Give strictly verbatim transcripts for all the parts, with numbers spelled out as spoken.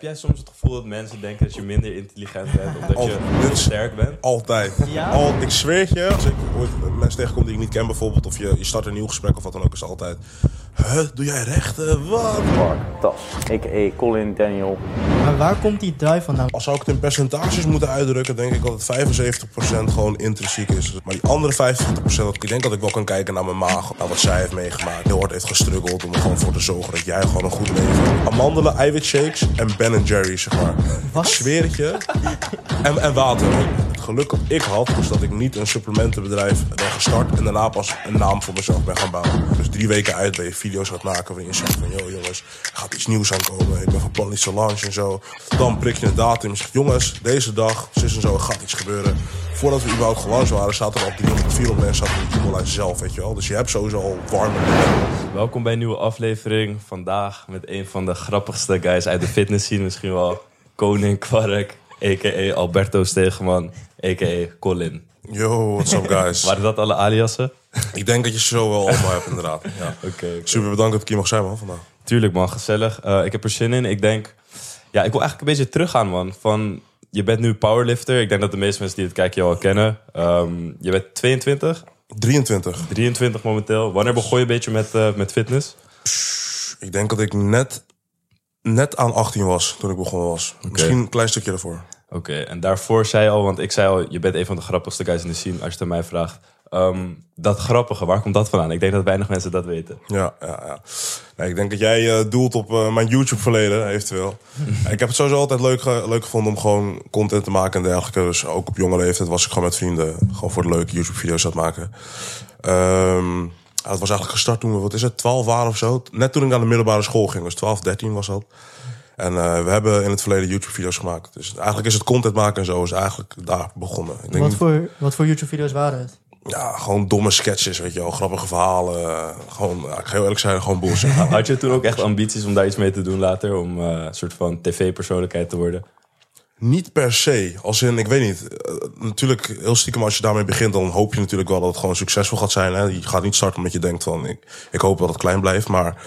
jij soms het gevoel dat mensen denken dat je minder intelligent bent omdat Al, je dit sterk bent? Altijd. Ja? Al, ik zweer het je, als ik ooit mensen tegenkom die ik niet ken bijvoorbeeld, of je, je start een nieuw gesprek of wat dan ook, is het altijd... Huh, doe jij rechten? Wat? Mark Tas, a k a. Colin Daniel. Maar waar komt die drive vandaan? Als zou ik het in percentages moeten uitdrukken, denk ik dat het vijfenzeventig procent gewoon intrinsiek is. Maar die andere vijfentwintig procent, ik denk dat ik wel kan kijken naar mijn maag, naar wat zij heeft meegemaakt. Heel hard heeft gestruggeld om er gewoon voor te zorgen dat jij gewoon een goed leven hebt. Amandelen, eiwitshakes en Ben Jerry's, zeg maar. Wat? Ik zweer het je. En, en water. Het geluk dat ik had, was dat ik niet een supplementenbedrijf ben gestart en daarna pas een naam voor mezelf ben gaan bouwen. Dus drie weken uit ben je video's gaat maken waarin je zegt van, yo jongens, er gaat iets nieuws aankomen. Ik ben van plan iets te launchen en zo. Dan prik je een datum en zegt, jongens, deze dag, zus en zo, er gaat iets gebeuren. Voordat we überhaupt gelanceerd waren, staat er op driehonderd, vierhonderd mensen staat in de e-maillijst zelf, weet je wel. Dus je hebt sowieso al warme dingen. Welkom bij een nieuwe aflevering. Vandaag met een van de grappigste guys uit de fitness scene misschien wel. Koning Kwark, a k a. Alberto Stegeman, a k a. Colin. Yo, what's up guys? Waren dat alle aliasen? Ik denk dat je ze zo wel allemaal hebt inderdaad. Ja. Oké. Okay, Super bedankt dat ik hier mag zijn man vandaag. Tuurlijk man, gezellig. Uh, ik heb er zin in. Ik denk, ja, ik wil eigenlijk een beetje teruggaan man. Van, je bent nu powerlifter. Ik denk dat de meeste mensen die het kijken jou al kennen. Um, je bent tweeëntwintig? drieëntwintig. drieëntwintig momenteel. Wanneer begon je een beetje met, uh, met fitness? Ik denk dat ik net, net aan achttien was toen ik begonnen was. Okay. Misschien een klein stukje daarvoor. Oké, okay, en daarvoor zei je al, want ik zei al, je bent een van de grappigste guys in de scene, als je het aan mij vraagt. Um, dat grappige, waar komt dat vandaan? Ik denk dat weinig mensen dat weten. Ja, ja, ja. Nee, ik denk dat jij uh, doelt op uh, mijn YouTube-verleden, eventueel. Ik heb het sowieso altijd leuk, uh, leuk gevonden om gewoon content te maken en dergelijke. Dus ook op jonge leeftijd was ik gewoon met vrienden gewoon voor de leuke YouTube-video's aan het maken. Um, ja, het was eigenlijk gestart toen we, wat is het, twaalf waren of zo. Net toen ik naar de middelbare school ging, dus twaalf, dertien was dat. En uh, we hebben in het verleden YouTube-video's gemaakt. Dus eigenlijk is het content maken en zo is eigenlijk daar begonnen. Ik denk wat, voor, wat voor YouTube-video's waren het? Ja, gewoon domme sketches, weet je wel. Grappige verhalen. Gewoon, ja, ik ga heel eerlijk zijn, gewoon bullshit. Had je toen ook echt ambities om daar iets mee te doen later? Om uh, een soort van tv-persoonlijkheid te worden? Niet per se. Als in, ik weet niet. Uh, natuurlijk, heel stiekem als je daarmee begint, dan hoop je natuurlijk wel dat het gewoon succesvol gaat zijn. Hè? Je gaat niet starten omdat je denkt van, ik, ik hoop dat het klein blijft. Maar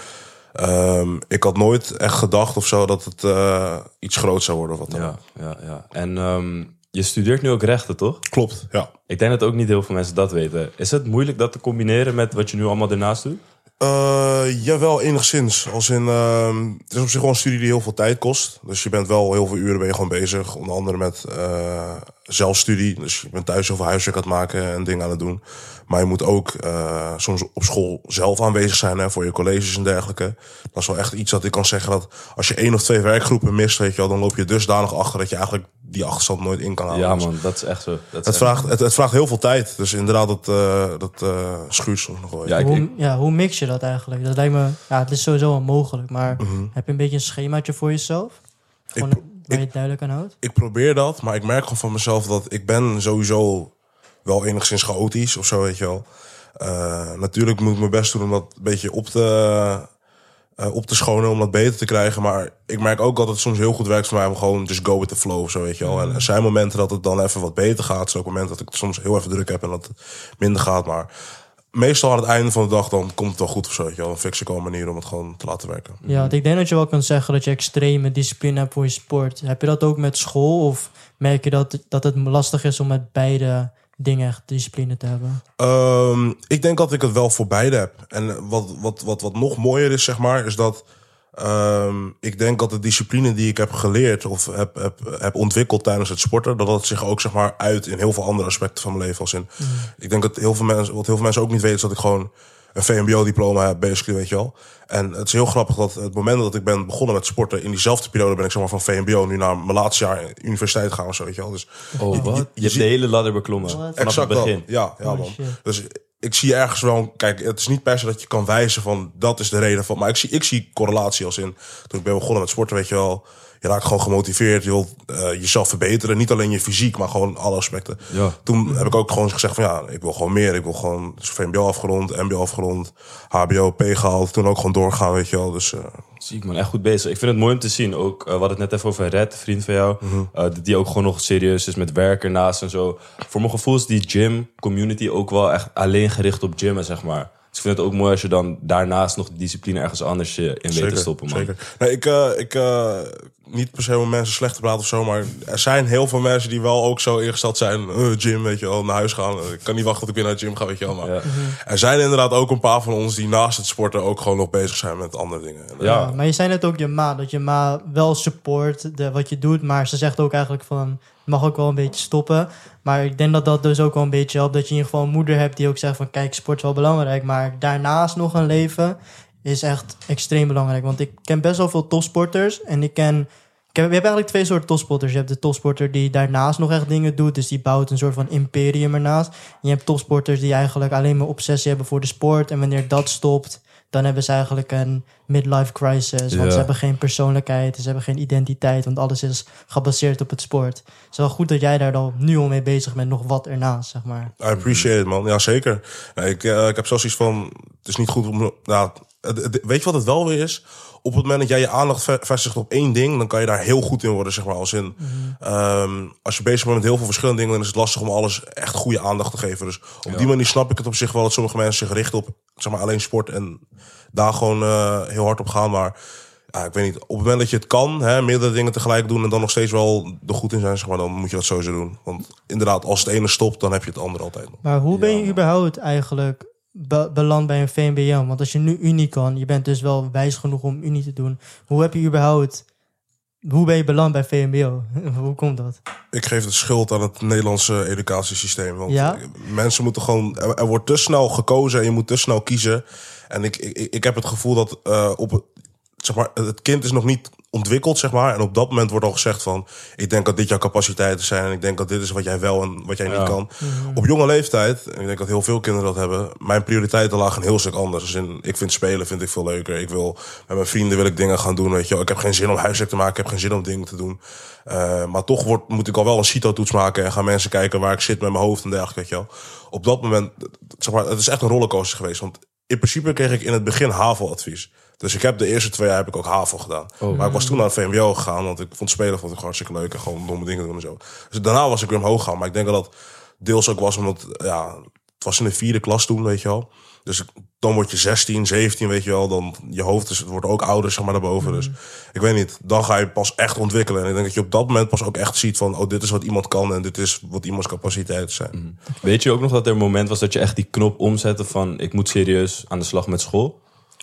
um, ik had nooit echt gedacht of zo dat het uh, iets groots zou worden. Of wat dan. Ja, ja, ja. En um, je studeert nu ook rechten, toch? Klopt, ja. Ik denk dat ook niet heel veel mensen dat weten. Is het moeilijk dat te combineren met wat je nu allemaal ernaast doet? Uh, jawel, enigszins. Als in, uh, het is op zich gewoon een studie die heel veel tijd kost. Dus je bent wel heel veel uren ben je gewoon bezig. Onder andere met uh, zelfstudie. Dus je bent thuis heel veel huiswerk aan het maken en dingen aan het doen. Maar je moet ook uh, soms op school zelf aanwezig zijn, hè, voor je colleges en dergelijke. Dat is wel echt iets dat ik kan zeggen dat als je één of twee werkgroepen mist, weet je wel, dan loop je dusdanig achter dat je eigenlijk die achterstand nooit in kan halen. Ja man, dat is echt zo. Dat is het, echt... vraagt, het, het vraagt heel veel tijd. Dus inderdaad, dat, uh, dat uh, schuurt soms nog wel. Ja, ik, hoe, ik... ja, hoe mix je dat eigenlijk? Dat lijkt me, ja, het is sowieso wel mogelijk. Maar Mm-hmm. heb je een beetje een schemaatje voor jezelf? Gewoon Ik, waar je het duidelijk aan houdt? Ik probeer dat, maar ik merk gewoon van mezelf dat ik ben sowieso wel enigszins chaotisch of zo, weet je wel. Uh, natuurlijk moet ik mijn best doen om dat een beetje op te, uh, op te schonen, om dat beter te krijgen. Maar ik merk ook dat het soms heel goed werkt voor mij om gewoon just go with the flow of zo, weet je wel. En er zijn momenten dat het dan even wat beter gaat. Er zijn ook momenten dat ik het soms heel even druk heb en dat het minder gaat. Maar meestal aan het einde van de dag dan komt het wel goed of zo, weet je wel. Dan fix ik al een manier om het gewoon te laten werken. Ja, want ik denk dat je wel kan zeggen dat je extreme discipline hebt voor je sport. Heb je dat ook met school? Of merk je dat, dat het lastig is om met beide dingen echt discipline te hebben? Um, ik denk dat ik het wel voor beide heb. En wat, wat, wat, wat nog mooier is, zeg maar, is dat um, ik denk dat de discipline die ik heb geleerd of heb, heb, heb ontwikkeld tijdens het sporten, dat dat zich ook, zeg maar, uit in heel veel andere aspecten van mijn leven. Als in, mm. Ik denk dat heel veel mensen, wat heel veel mensen ook niet weten, is dat ik gewoon een V M B O-diploma heb, basically, weet je wel. En het is heel grappig dat het moment dat ik ben begonnen met sporten, in diezelfde periode ben ik, zeg maar, van V M B O nu naar mijn laatste jaar universiteit gaan of zo, weet je wel. Dus oh, wat? Je, je, je hebt de hele ladder beklommen vanaf exact het begin. Dat. Ja, ja, man. Dus ik zie ergens wel, kijk, het is niet per se dat je kan wijzen van dat is de reden van, maar ik zie, ik zie correlatie als in, toen ik ben begonnen met sporten, weet je wel, je raakt gewoon gemotiveerd, je wilt uh, jezelf verbeteren, niet alleen je fysiek, maar gewoon alle aspecten. Ja. Toen heb ik ook gewoon gezegd van ja, ik wil gewoon meer, ik wil gewoon dus V M B O afgerond, M B O afgerond, H B O, P gehaald, toen ook gewoon doorgaan, weet je wel. Dus uh, ziek man, echt goed bezig. Ik vind het mooi om te zien. Ook, uh, we hadden het net even over Red, een vriend van jou. Mm-hmm. Uh, die ook gewoon nog serieus is met werk ernaast en zo. Voor mijn gevoel is die gym community ook wel echt alleen gericht op gymmen, zeg maar. Dus ik vind het ook mooi als je dan daarnaast nog de discipline ergens anders je in weet te stoppen, man. Zeker. Nee, ik, uh, ik uh, niet per se om mensen slecht te praten of zo, maar er zijn heel veel mensen die wel ook zo ingesteld zijn. Uh, gym, weet je wel, naar huis gaan. Ik kan niet wachten tot ik weer naar de gym ga, weet je wel. Maar Ja. er zijn inderdaad ook een paar van ons die naast het sporten ook gewoon nog bezig zijn met andere dingen. En, uh, Ja. Ja, maar je zei net ook je ma, dat je ma wel support de, wat je doet, maar ze zegt ook eigenlijk van, je mag ook wel een beetje stoppen. Maar ik denk dat dat dus ook wel een beetje helpt, dat je in ieder geval een moeder hebt die ook zegt van, kijk, sport is wel belangrijk, maar daarnaast nog een leven is echt extreem belangrijk. Want ik ken best wel veel topsporters en ik ken... Ik heb, je hebt eigenlijk twee soorten topsporters. Je hebt de topsporter die daarnaast nog echt dingen doet. Dus die bouwt een soort van imperium ernaast. En je hebt topsporters die eigenlijk alleen maar obsessie hebben voor de sport. En wanneer dat stopt, dan hebben ze eigenlijk een midlife crisis. Want Ja. ze hebben geen persoonlijkheid, ze hebben geen identiteit. Want alles is gebaseerd op het sport. Het is wel goed dat jij daar dan nu al mee bezig bent. Nog wat ernaast, zeg maar. I appreciate it, man. Ja, zeker. Nee, ik, uh, ik heb zelfs iets van... Het is niet goed om... Nou, het- het- weet je wat het wel weer is? Op het moment dat jij je aandacht ve- vestigt op één ding, dan kan je daar heel goed in worden, zeg maar. Als, in, um, als je bezig bent met heel veel verschillende dingen, dan is het lastig om alles echt goede aandacht te geven. Dus op Ja. die manier snap ik het op zich wel dat sommige mensen zich richten op, zeg maar, alleen sport en daar gewoon uh, heel hard op gaan. Maar ja, ik weet niet, op het moment dat je het kan, hè, meerdere dingen tegelijk doen en dan nog steeds wel er goed in zijn, zeg maar, dan moet je dat sowieso doen. Want inderdaad, als het ene stopt, dan heb je het andere altijd nog. Maar hoe ben je Ja. überhaupt eigenlijk be- beland bij een V M B O? Want als je nu Unie kan, je bent dus wel wijs genoeg om Unie te doen. Hoe heb je überhaupt... Hoe ben je beland bij V M B O? Hoe komt dat? Ik geef de schuld aan het Nederlandse educatiesysteem. Want Ja? mensen moeten gewoon... Er, er wordt te snel gekozen en je moet te snel kiezen. En ik, ik, ik heb het gevoel dat uh, op het, zeg maar, het kind is nog niet ontwikkeld, zeg maar. En op dat moment wordt al gezegd van... Ik denk dat dit jouw capaciteiten zijn. En ik denk dat dit is wat jij wel en wat jij Ja. niet kan. Op jonge leeftijd, en ik denk dat heel veel kinderen dat hebben... Mijn prioriteiten lagen een heel stuk anders. Dus in, ik vind spelen vind ik veel leuker. Ik wil, met mijn vrienden wil ik dingen gaan doen, weet je wel. Ik heb geen zin om huiswerk te maken. Ik heb geen zin om dingen te doen. Uh, maar toch wordt, moet ik al wel een CITO-toets maken... en gaan mensen kijken waar ik zit met mijn hoofd en dergelijke, weet je wel. Op dat moment, zeg maar, het is echt een rollercoaster geweest. Want in principe kreeg ik in het begin HAVO-advies. Dus ik heb de eerste twee jaar heb ik ook HAVO gedaan. Oh. Maar ik was toen naar het V M B O gegaan, want ik vond spelen vond ik gewoon hartstikke leuk en gewoon domme dingen doen en zo. Dus daarna was ik weer omhoog gegaan. Maar ik denk dat dat deels ook was omdat, ja, het was in de vierde klas toen, weet je wel. Dus dan word je zestien, zeventien, weet je wel. Dan je hoofd is, het wordt ook ouder, zeg maar, daarboven. Dus ik weet niet, dan ga je pas echt ontwikkelen. En ik denk dat je op dat moment pas ook echt ziet van... oh, dit is wat iemand kan en dit is wat iemands capaciteiten zijn. Weet je ook nog dat er een moment was dat je echt die knop omzette van... ik moet serieus aan de slag met school?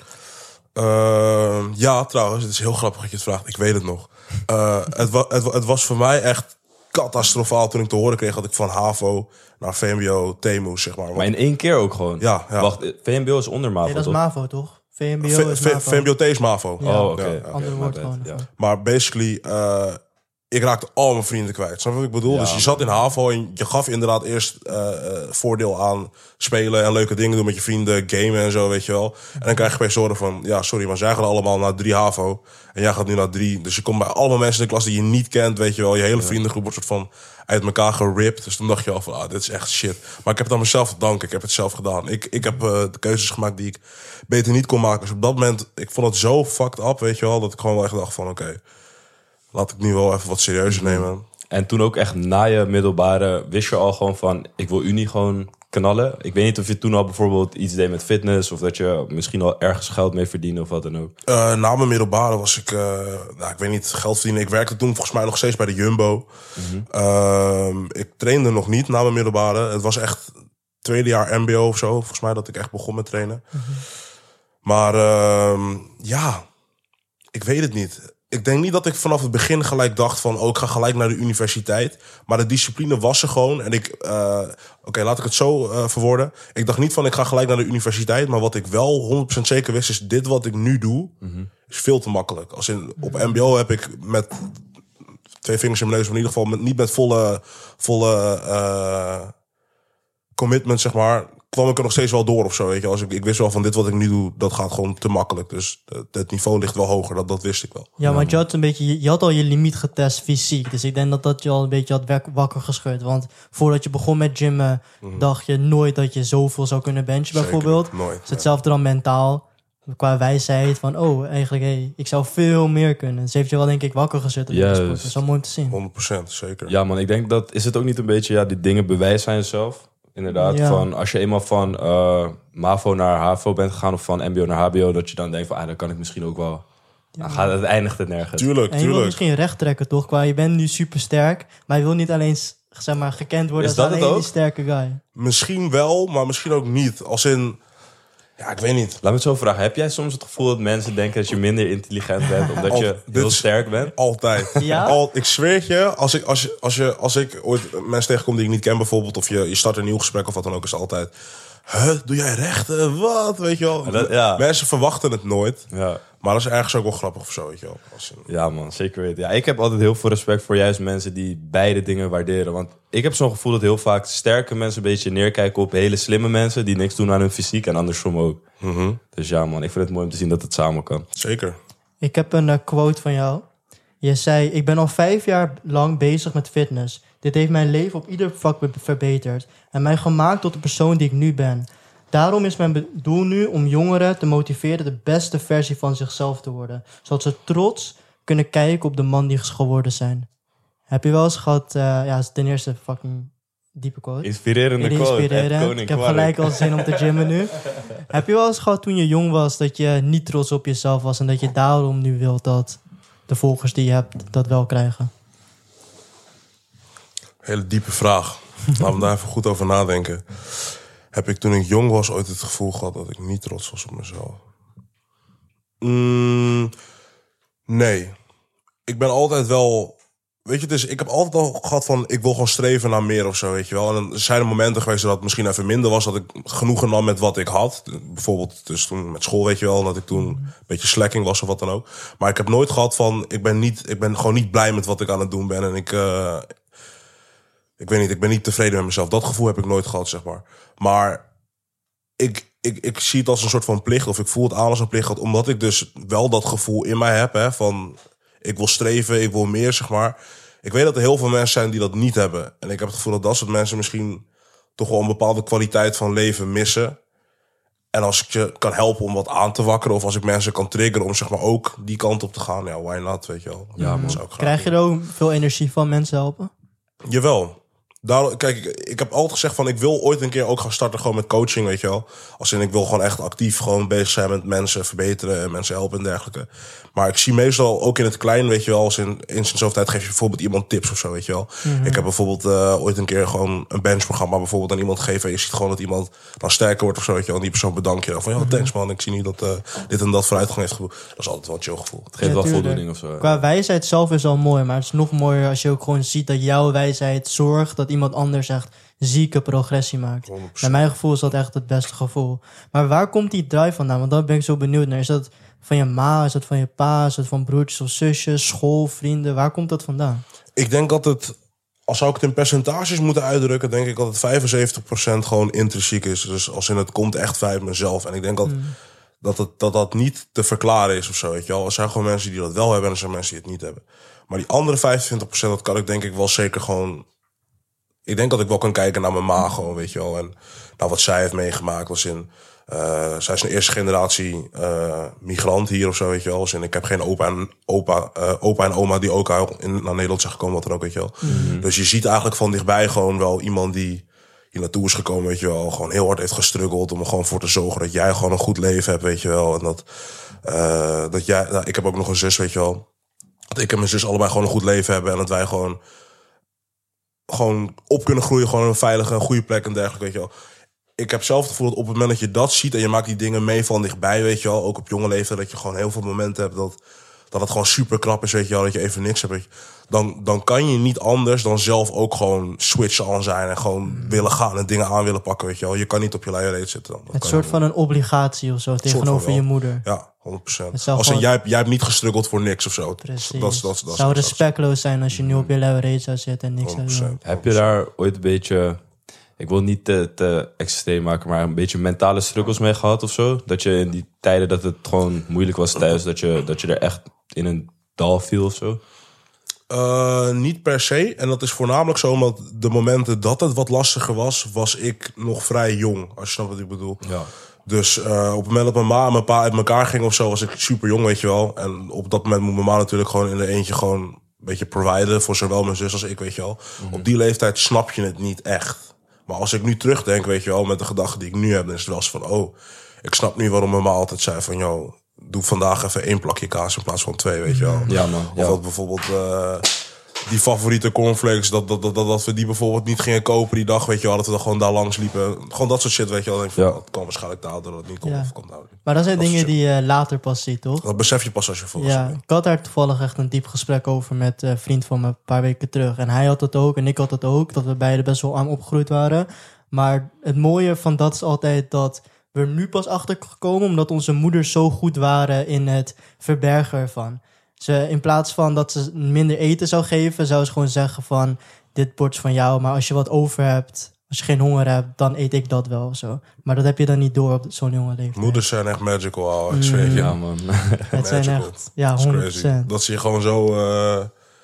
Uh, ja, trouwens, het is heel grappig dat je het vraagt. Ik weet het nog. Uh, het, wa- het, wa- het was voor mij echt catastrofaal toen ik te horen kreeg... dat ik van HAVO naar V M B O T moest, zeg maar. Want- Maar in één keer ook gewoon? Ja, ja. Wacht, V M B O is onder MAVO, Nee, dat is toch? MAVO, toch? V M B O V- is V- MAVO. V M B O T is MAVO. Ja. Oh, oké. Ja, ja. Oké, Andere my woord bad, gewoon ja. ervoor. Maar basically, uh, ik raakte al mijn vrienden kwijt. Snap je wat ik bedoel? Ja, dus je zat in HAVO en je gaf inderdaad eerst uh, uh, voordeel aan spelen en leuke dingen doen met je vrienden, gamen en zo, weet je wel. En dan krijg je opeens horen van, ja, sorry, maar zij gaan allemaal naar drie HAVO en jij gaat nu naar drie. Dus je komt bij allemaal mensen in de klas die je niet kent, weet je wel. Je hele vriendengroep wordt soort van uit elkaar geript. Dus toen dacht je al van, ah, dit is echt shit. Maar ik heb het aan mezelf te danken. Ik heb het zelf gedaan. Ik, ik heb uh, de keuzes gemaakt die ik beter niet kon maken. Dus op dat moment, ik vond het zo fucked up, weet je wel, dat ik gewoon wel echt dacht van, oké, okay, laat ik nu wel even wat serieuzer nemen. En toen ook echt na je middelbare wist je al gewoon van... ik wil Unie gewoon knallen. Ik weet niet of je toen al bijvoorbeeld iets deed met fitness... of dat je misschien al ergens geld mee verdiende of wat dan ook. Uh, na mijn middelbare was ik, uh, nou, ik weet niet, geld verdienen. Ik werkte toen volgens mij nog steeds bij de Jumbo. Mm-hmm. Uh, ik trainde nog niet na mijn middelbare. Het was echt tweede jaar M B O of zo. Volgens mij dat ik echt begon met trainen. Mm-hmm. Maar uh, ja, ik weet het niet. Ik denk niet dat ik vanaf het begin gelijk dacht van... oh, ik ga gelijk naar de universiteit. Maar de discipline was er gewoon. En ik, uh, oké, okay, laat ik het zo uh, verwoorden. Ik dacht niet van, ik ga gelijk naar de universiteit. Maar wat ik wel honderd procent zeker wist, is dit wat ik nu doe... Mm-hmm. is veel te makkelijk. Als in, op M B O heb ik met twee vingers in mijn neus... maar in ieder geval met, niet met volle, volle uh, commitment, zeg maar... kwam ik er nog steeds wel door of zo, weet je. Als ik, ik wist wel van dit wat ik nu doe, dat gaat gewoon te makkelijk. Dus het, het niveau ligt wel hoger, dat, dat wist ik wel. Ja, want je had een beetje, je had al je limiet getest fysiek. Dus ik denk dat dat je al een beetje had wak- wakker geschud. Want voordat je begon met gymmen, mm-hmm. dacht je nooit dat je zoveel zou kunnen benchen, Zeker, bijvoorbeeld. nooit. Dus hetzelfde dan mentaal. Qua wijsheid van, oh, eigenlijk, hey, ik zou veel meer kunnen. Dus heeft je wel, denk ik, wakker gezet. Juist. Dat is wel mooi om te zien. honderd procent, zeker. Ja man, ik denk dat... is het ook niet een beetje ja, die dingen bewijzen aan jezelf? Inderdaad, Ja. van als je eenmaal van uh, MAVO naar HAVO bent gegaan of van M B O naar H B O, dat je dan denkt van, ah, dan kan ik misschien ook wel. Dan gaat het eindigt het nergens. Tuurlijk, En je wil tuurlijk. misschien recht trekken, toch? Qua je bent nu super sterk, maar je wil niet alleen zeg maar, gekend worden Is als dat het alleen ook? die sterke guy. Misschien wel, maar misschien ook niet. Als in... Ja, ik weet niet. Laat me het zo vragen. Heb jij soms het gevoel dat mensen denken dat je minder intelligent bent omdat Al- je dit heel is- sterk bent? Ja? Altijd. Al, ik zweer het je, als ik, als, je, als, je, als ik ooit mensen tegenkom die ik niet ken bijvoorbeeld, of je, je start een nieuw gesprek of wat dan ook, is het altijd... Huh, doe jij rechten? Wat? Weet je wel? Ja, dat- ja. Mensen verwachten het nooit. Ja. Maar dat is ergens ook wel grappig of zo, weet je wel. Als in- Ja man, zeker weten. Ja, ik heb altijd heel veel respect voor juist mensen die beide dingen waarderen. Want ik heb zo'n gevoel dat heel vaak sterke mensen een beetje neerkijken op hele slimme mensen die niks doen aan hun fysiek en andersom ook. Mhm. Dus ja man, ik vind het mooi om te zien dat het samen kan. Zeker. Ik heb een eh, quote van jou. Je zei, ik ben al vijf jaar lang bezig met fitness. Dit heeft mijn leven op ieder vlak be- verbeterd. En mij gemaakt tot de persoon die ik nu ben. Daarom is mijn be- doel nu om jongeren te motiveren de beste versie van zichzelf te worden. Zodat ze trots kunnen kijken op de man die ze geworden zijn. Heb je wel eens gehad... eh, ja, is ten eerste fucking diepe quote. Inspirerende Heel quote. Ed inspirerend. Koning Ik heb Kwark. gelijk al zin om te gymmen nu. Heb je wel eens gehad toen je jong was dat je niet trots op jezelf was en dat je daarom nu wilt dat de volgers die je hebt dat wel krijgen? Hele diepe vraag. Laten we daar even goed over nadenken. Heb ik toen ik jong was ooit het gevoel gehad dat ik niet trots was op mezelf? Mm, nee. Ik ben altijd wel... Weet je, dus ik heb altijd al gehad van... Ik wil gewoon streven naar meer of zo, weet je wel. En dan zijn er momenten geweest dat het misschien even minder was. Dat ik genoegen nam met wat ik had. Bijvoorbeeld dus toen met school, weet je wel. Dat ik toen een beetje slacking was of wat dan ook. Maar ik heb nooit gehad van... Ik ben, niet, ik ben gewoon niet blij met wat ik aan het doen ben. En ik... Uh, ik weet niet, ik ben niet tevreden met mezelf. Dat gevoel heb ik nooit gehad, zeg maar. Maar ik, ik, ik zie het als een soort van plicht. Of ik voel het aan als een plicht. Omdat ik dus wel dat gevoel in mij heb. Hè, van ik wil streven, ik wil meer, zeg maar. Ik weet dat er heel veel mensen zijn die dat niet hebben. En ik heb het gevoel dat dat soort mensen misschien toch wel een bepaalde kwaliteit van leven missen. En als ik je kan helpen om wat aan te wakkeren. Of als ik mensen kan triggeren om zeg maar ook die kant op te gaan. Ja, why not, weet je wel. Ja, man. Dat zou ik graag Krijg je er ook veel energie van mensen helpen? Jawel. Daar, kijk, ik, ik heb altijd gezegd van ik wil ooit een keer ook gaan starten gewoon met coaching, weet je wel. Als in ik wil gewoon echt actief gewoon bezig zijn met mensen verbeteren en mensen helpen en dergelijke. Maar ik zie meestal ook in het klein, weet je wel, als in, in zoveel tijd geef je bijvoorbeeld iemand tips of zo, weet je wel. Mm-hmm. Ik heb bijvoorbeeld uh, ooit een keer gewoon een benchprogramma bijvoorbeeld aan iemand gegeven. En je ziet gewoon dat iemand dan sterker wordt of zo, weet je wel. En die persoon bedank je dan van, ja, thanks man, ik zie nu dat uh, dit en dat vooruitgang heeft geboekt. Dat is altijd wel een chill gevoel. Het geeft Ja, wel tuurlijk. voldoening of zo. Qua wijsheid zelf is al mooi, maar het is nog mooier als je ook gewoon ziet dat jouw wijsheid zorgt dat iemand anders echt zieke progressie maakt. honderd procent. Naar mijn gevoel is dat echt het beste gevoel. Maar waar komt die drive vandaan? Want daar ben ik zo benieuwd naar. Is dat van je ma? Is dat van je pa? Is dat van broertjes of zusjes? School, vrienden? Waar komt dat vandaan? Ik denk dat het, als zou ik het in percentages moeten uitdrukken, denk ik dat het vijfenzeventig procent gewoon intrinsiek is. Dus als in het komt echt vanuit mezelf. En ik denk dat, mm. dat, het, dat dat niet te verklaren is of zo, weet je wel. Er zijn gewoon mensen die dat wel hebben en er zijn mensen die het niet hebben. Maar die andere vijfentwintig procent, dat kan ik denk ik wel zeker gewoon... Ik denk dat ik wel kan kijken naar mijn ma gewoon, weet je wel. En naar wat zij heeft meegemaakt. Als in, uh, zij is een eerste generatie uh, migrant hier of zo, weet je wel. Als in, ik heb geen opa en, opa, uh, opa en oma die ook in, naar Nederland zijn gekomen, wat dan ook, weet je wel. Mm-hmm. Dus je ziet eigenlijk van dichtbij gewoon wel iemand die hier naartoe is gekomen, weet je wel. Gewoon heel hard heeft gestruggeld om er gewoon voor te zorgen dat jij gewoon een goed leven hebt, weet je wel. En dat, uh, dat jij, nou, ik heb ook nog een zus, weet je wel. Dat ik en mijn zus allebei gewoon een goed leven hebben en dat wij gewoon... gewoon op kunnen groeien, gewoon een veilige, een goede plek en dergelijke, weet je wel. Ik heb zelf het gevoel dat op het moment dat je dat ziet en je maakt die dingen mee van dichtbij, weet je wel, ook op jonge leeftijd, dat je gewoon heel veel momenten hebt dat, dat het gewoon super krap is, weet je wel, dat je even niks hebt, weet je. Dan, dan kan je niet anders dan zelf ook gewoon switchen aan zijn en gewoon mm. willen gaan en dingen aan willen pakken, weet je wel. Je kan niet op je luie reet zitten dan. Dat het kan soort je van een obligatie of zo tegenover je moeder. Ja, honderd procent. Als gewoon... in, jij, jij hebt niet gestruggeld voor niks of zo. Precies. Dat, dat, dat, het zou dat, respectloos zijn als je nu op je luie reet zou zitten en niks zou doen. Heb je daar ooit een beetje... Ik wil niet te, te extreem maken, maar een beetje mentale struggles mee gehad of zo? Dat je in die tijden dat het gewoon moeilijk was thuis, dat je, dat je er echt in een dal viel of zo? Uh, niet per se. En dat is voornamelijk zo omdat de momenten dat het wat lastiger was, was ik nog vrij jong. Als je snapt wat ik bedoel. Ja. Dus uh, op het moment dat mijn ma en mijn pa uit elkaar gingen of zo, was ik super jong, weet je wel. En op dat moment moet mijn ma natuurlijk gewoon in de eentje gewoon een beetje providen voor zowel mijn zus als ik, weet je wel. Mm-hmm. Op die leeftijd snap je het niet echt. Maar als ik nu terugdenk, weet je wel, met de gedachten die ik nu heb, dan is het wel eens van, oh, ik snap nu waarom mijn ma altijd zei van, joh, doe vandaag even één plakje kaas in plaats van twee, weet je wel. Ja, man. Of Ja. dat bijvoorbeeld uh, die favoriete cornflakes, dat, dat, dat, dat, dat we die bijvoorbeeld niet gingen kopen die dag, weet je wel, dat we dan gewoon daar langs liepen. Gewoon dat soort shit, weet je wel. Dan denk ik van, Ja. dat kan waarschijnlijk daardoor dat het niet komt. Ja. Of komt nou niet. Maar dat zijn Dat dingen soort die je later pas ziet, toch? Dat besef je pas als je volwassen Ja, bent. ik had daar toevallig echt een diep gesprek over met een vriend van me een paar weken terug. En hij had het ook en ik had het ook, dat we beide best wel aan opgegroeid waren. Maar het mooie van dat is altijd dat we er nu pas achter gekomen, omdat onze moeders zo goed waren in het verbergen ervan. Ze, in plaats van dat ze minder eten zou geven, zou ze gewoon zeggen van, dit bord is van jou, maar als je wat over hebt, als je geen honger hebt, dan eet ik dat wel. Zo. Maar dat heb je dan niet door op zo'n jonge leeftijd. Moeders zijn echt magical, ouwe. Ik zweer het je. Ja, man. Het zijn Magical. echt, ja, Dat is honderd crazy. procent. Dat ze je gewoon zo... Uh,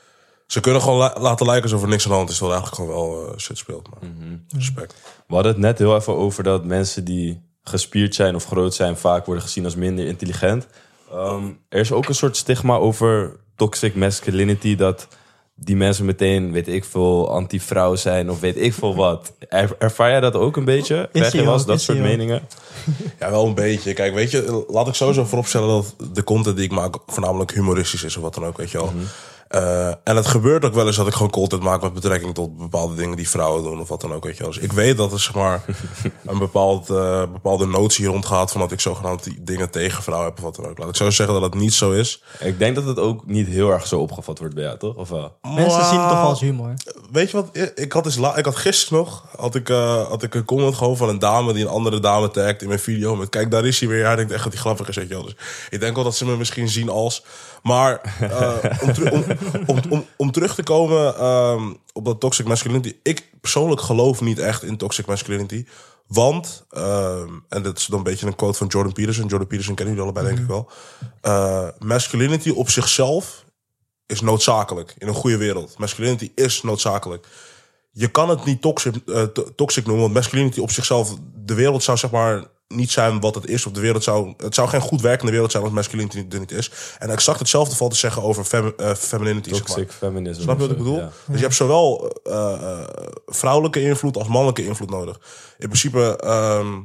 ze kunnen gewoon la- laten lijken alsof er niks aan de hand is. Terwijl er eigenlijk gewoon wel uh, shit speelt. Maar respect. We hadden het net heel even over dat mensen die gespierd zijn of groot zijn vaak worden gezien als minder intelligent. Um, er is ook een soort stigma over toxic masculinity, dat die mensen meteen, weet ik veel, anti-vrouw zijn of weet ik veel wat. Er, ervaar jij dat ook een beetje? Krijg je hij wel eens ook, dat is soort hij ook. meningen? Ja, wel een beetje. Kijk, weet je, laat ik sowieso vooropstellen dat de content die ik maak voornamelijk humoristisch is of wat dan ook, weet je wel. Mhm. Uh, en het gebeurt ook wel eens dat ik gewoon content maak met betrekking tot bepaalde dingen die vrouwen doen of wat dan ook, weet je wel. Dus ik weet dat er zeg maar een bepaald, uh, bepaalde notie rondgaat van dat ik zogenaamd die dingen tegen vrouwen heb of wat dan ook. Laat ik zo zeggen dat het niet zo is. Ik denk dat het ook niet heel erg zo opgevat wordt bij jou, toch? Of wel? Mensen zien het toch als humor. Weet je wat? Ik had, dus la- ik had gisteren nog had ik, uh, had ik een comment gewoon van een dame die een andere dame tagt in mijn video. Met kijk, daar is hij weer. Hij denkt echt dat hij grappig is, weet je wel. Dus ik denk wel dat ze me misschien zien als. Maar uh, om, teru- om, om, om, om terug te komen um, op dat toxic masculinity. Ik persoonlijk geloof niet echt in toxic masculinity. Want, um, en dat is dan een beetje een quote van Jordan Peterson. Jordan Peterson kennen jullie allebei, denk ik wel. Uh, masculinity op zichzelf is noodzakelijk in een goede wereld. Masculinity is noodzakelijk. Je kan het niet toxic, uh, to- toxic noemen, want masculinity op zichzelf, de wereld zou zeg maar niet zijn wat het is. Of de wereld zou, het zou geen goed werkende wereld zijn als masculinity er niet is. En exact hetzelfde valt te zeggen over fem, uh, femininity. Zeg maar. Toxic feminism. Snap je wat ik of zo, bedoel? ja. Dus je hebt zowel uh, uh, vrouwelijke invloed als mannelijke invloed nodig. In principe, um,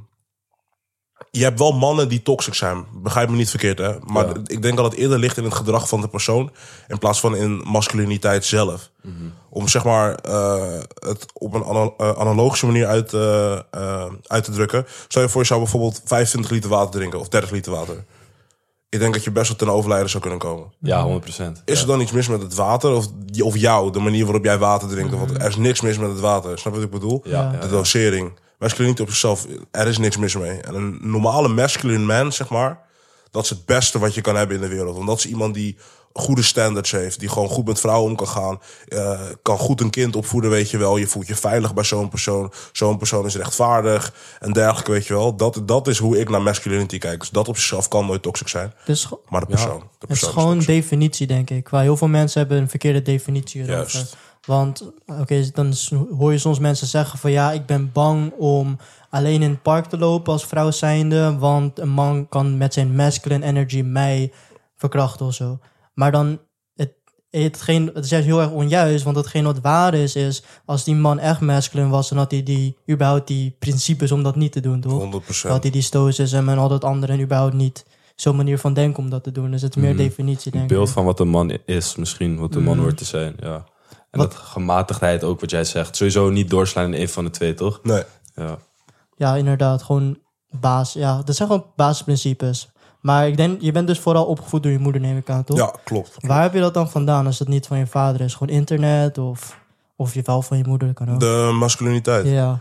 je hebt wel mannen die toxic zijn. Begrijp me niet verkeerd, hè? Maar Ja. d- ik denk dat het eerder ligt in het gedrag van de persoon in plaats van in masculiniteit zelf. Mhm. Om zeg maar uh, het op een ana- uh, analogische manier uit, uh, uh, uit te drukken. Stel je voor, je zou bijvoorbeeld vijfentwintig liter water drinken of dertig liter water. Ik denk dat je best wel ten overlijden zou kunnen komen. Ja, honderd procent. Is ja. er dan iets mis met het water? Of, of jou, de manier waarop jij water drinkt? Want er is niks mis met het water. Snap je wat ik bedoel? Ja, ja, De ja. dosering. Masculinity op zichzelf, er is niks mis mee. En een normale masculine man, zeg maar, dat is het beste wat je kan hebben in de wereld. Want dat is iemand die goede standards heeft. Die gewoon goed met vrouwen om kan gaan. Uh, kan goed een kind opvoeden, weet je wel. Je voelt je veilig bij zo'n persoon. Zo'n persoon is rechtvaardig en dergelijke, weet je wel. Dat, dat is hoe ik naar masculinity kijk. Dus dat op zichzelf kan nooit toxic zijn. Dus ge- Maar de persoon. De het persoon is gewoon toxic. definitie, denk ik. Waar heel veel mensen hebben een verkeerde definitie erover. Juist. Want, oké, okay, dan s- hoor je soms mensen zeggen van, ja, ik ben bang om alleen in het park te lopen als vrouw zijnde, want een man kan met zijn masculine energy mij verkrachten of zo. Maar dan, het, hetgeen, het is juist heel erg onjuist, want hetgeen wat waar is, is als die man echt masculine was, dan had hij die, überhaupt die principes om dat niet te doen, toch? honderd Dan procent. had hij die stoïcisme en al dat andere en überhaupt niet zo'n manier van denken om dat te doen. Dus het is meer Mhm. definitie, denk Een ik. beeld van wat een man is, misschien wat een man Mm. hoort te zijn. Ja. En Wat- dat gematigdheid ook, wat jij zegt. Sowieso niet doorslaan in een van de twee, toch? Nee. Ja. Ja, inderdaad. Gewoon baas. Ja, dat zijn gewoon basisprincipes. Maar ik denk, je bent dus vooral opgevoed door je moeder, neem ik aan, toch? Ja, klopt. Waar heb je dat dan vandaan als het niet van je vader is? Gewoon internet of, of je wel van je moeder kan ook? De masculiniteit. Ja.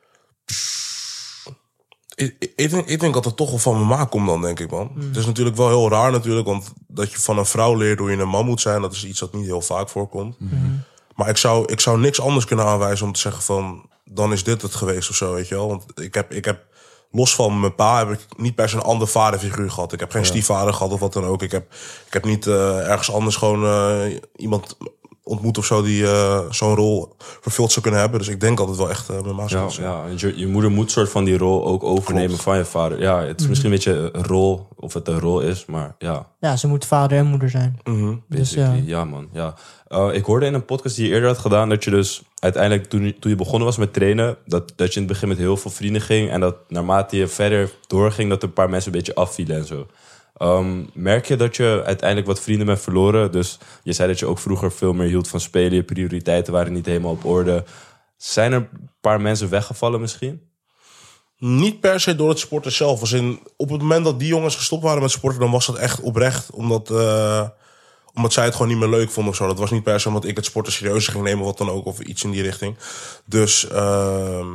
Ik, ik, ik denk, ik denk dat het toch wel van mijn ma komt dan, denk ik, man. Het is natuurlijk wel heel raar natuurlijk, want dat je van een vrouw leert hoe je een man moet zijn, dat is iets dat niet heel vaak voorkomt. Maar ik zou, ik zou niks anders kunnen aanwijzen om te zeggen van, dan is dit het geweest of zo, weet je wel. Want ik heb, ik heb los van mijn pa, heb ik niet per se een ander vaderfiguur gehad. Ik heb geen stiefvader gehad of wat dan ook. Ik heb, ik heb niet uh, ergens anders gewoon uh, iemand ontmoet of zo die uh, zo'n rol vervuld zou kunnen hebben. Dus ik denk dat het wel echt uh, mijn maas Ja, is. ja. Je, je moeder moet soort van die rol ook overnemen Klopt. van je vader. Ja, het is misschien een beetje een rol, of het een rol is, maar ja. Ja, ze moet vader en moeder zijn. Mm-hmm. Dus Basically, ja. ja man, ja. Uh, ik hoorde in een podcast die je eerder had gedaan... dat je dus uiteindelijk toen, je- toen je begonnen was met trainen... Dat, dat je in het begin met heel veel vrienden ging... en dat naarmate je verder doorging... dat er een paar mensen een beetje afvielen en zo. Um, merk je dat je uiteindelijk wat vrienden bent verloren? Dus je zei dat je ook vroeger veel meer hield van spelen... je prioriteiten waren niet helemaal op orde. Zijn er een paar mensen weggevallen misschien? Niet per se door het sporten zelf. Als in, op het moment dat die jongens gestopt waren met sporten... dan was dat echt oprecht. Omdat, uh, omdat zij het gewoon niet meer leuk vonden of zo. Dat was niet per se omdat ik het sporten serieus ging nemen... wat dan ook, of iets in die richting. Dus uh,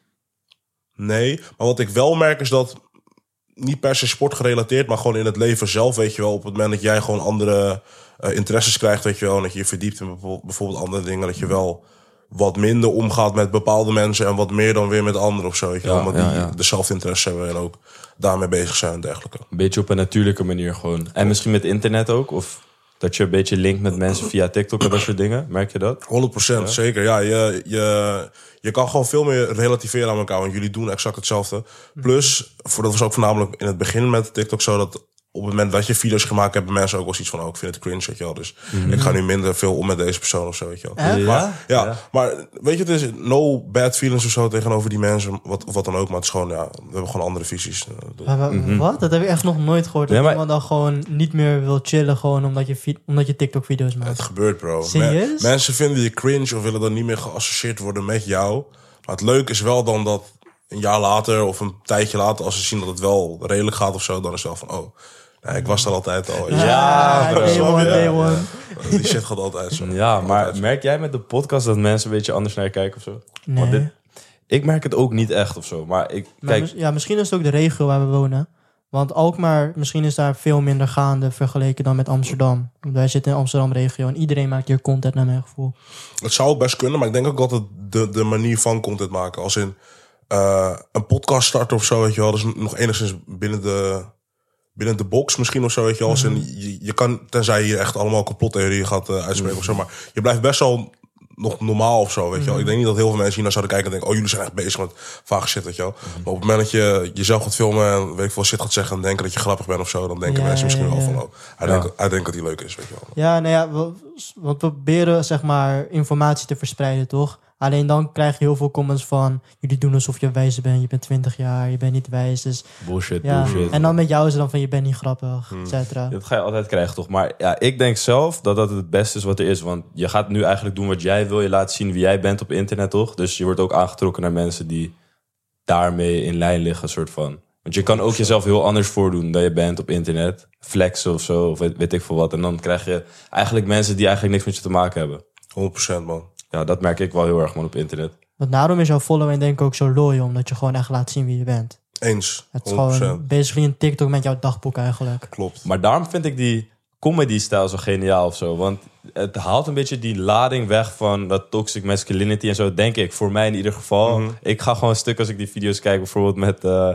nee. Maar wat ik wel merk is dat... niet per se sportgerelateerd... maar gewoon in het leven zelf, weet je wel... op het moment dat jij gewoon andere uh, interesses krijgt... weet je wel, en dat je je verdiept in bijvoorbeeld, bijvoorbeeld andere dingen... dat je wel... wat minder omgaat met bepaalde mensen... en wat meer dan weer met anderen of zo. Weet je wel? Ja, Omdat ja, die ja. dezelfde interesse hebben... en ook daarmee bezig zijn en dergelijke. Een beetje op een natuurlijke manier gewoon. En misschien met internet ook? Of dat je een beetje linkt met mensen via TikTok en dat soort dingen? Merk je dat? honderd procent, Ja. zeker. Ja, je, je, je kan gewoon veel meer relativeren aan elkaar... want jullie doen exact hetzelfde. Plus, voor, dat was ook voornamelijk in het begin met TikTok zo... dat op het moment dat je video's gemaakt hebt... hebben mensen ook wel iets van... oh, ik vind het cringe, weet je wel. Dus ik ga nu minder veel om met deze persoon of zo, weet je wel. Echt? Maar, ja, Ja. maar weet je, het is no bad feelings of zo... tegenover die mensen, wat, wat dan ook. Maar het is gewoon, ja, we hebben gewoon andere visies. Uh, dat- Maar, maar Wat? Dat heb ik echt nog nooit gehoord. Dat Nee, maar- iemand dan gewoon niet meer wil chillen... gewoon omdat je, vi- omdat je TikTok-video's maakt. Het gebeurt, bro. Serieus? Me- mensen vinden je cringe of willen dan niet meer geassocieerd worden met jou. Maar het leuke is wel dan dat een jaar later of een tijdje later... als ze zien dat het wel redelijk gaat of zo... dan is het wel van, oh, nee, ik was er altijd al. Ja, bro. day Snap one, je? day one. Die shit gaat altijd zo. Ja, maar Altijd zo. merk jij met de podcast dat mensen een beetje anders naar je kijken of zo? Nee. Want dit, ik merk het ook niet echt of zo. Maar ik, Maar kijk, mis- ja, misschien is het ook de regio waar we wonen. Want Alkmaar, misschien is daar veel minder gaande... vergeleken dan met Amsterdam. Want wij zitten in Amsterdam-regio... en iedereen maakt hier content naar mijn gevoel. Het zou ook best kunnen, maar ik denk ook dat het de, de manier van content maken... als in uh, een podcast starten of zo, weet je wel... dus nog enigszins binnen de... binnen de box misschien of zo, weet je wel. Als in, je, je kan, tenzij je hier echt allemaal complottheorieën gaat uh, uitspreken of zo... maar je blijft best wel nog normaal of zo, weet je wel. Ik denk niet dat heel veel mensen hier naar zouden kijken en denken... oh, jullie zijn echt bezig met vage shit, weet je wel. Maar op het moment dat je jezelf gaat filmen en weet ik veel shit gaat zeggen... en denken dat je grappig bent of zo... dan denken Ja, mensen misschien ja, wel ja. van... oh, hij, Ja. denkt, hij denkt dat hij leuk is, weet je wel. Ja, nou ja, we, we proberen zeg maar informatie te verspreiden, toch? Alleen dan krijg je heel veel comments van... jullie doen alsof je wijs bent, je bent twintig jaar, je bent niet wijs. Dus, bullshit, ja. bullshit. En dan met jou is het dan van je bent niet grappig, et cetera. Dat ga je altijd krijgen, toch? Maar ja, ik denk zelf dat dat het beste is wat er is. Want je gaat nu eigenlijk doen wat jij wil. Je laat zien wie jij bent op internet, toch? Dus je wordt ook aangetrokken naar mensen die daarmee in lijn liggen, soort van. Want je kan ook jezelf heel anders voordoen dan je bent op internet. Flexen of zo, of weet, weet ik veel wat. En dan krijg je eigenlijk mensen die eigenlijk niks met je te maken hebben. honderd procent, man. Ja, dat merk ik wel heel erg, man, op internet. Want daarom is jouw following denk ik ook zo loyal... omdat je gewoon echt laat zien wie je bent. Eens, Het is honderd procent. gewoon basically een TikTok met jouw dagboek eigenlijk. Klopt. Maar daarom vind ik die comedy-stijl zo geniaal of zo. Want het haalt een beetje die lading weg van dat toxic masculinity en zo, denk ik. Voor mij in ieder geval. Mhm. Ik ga gewoon stuk als ik die video's kijk. Bijvoorbeeld met... eh,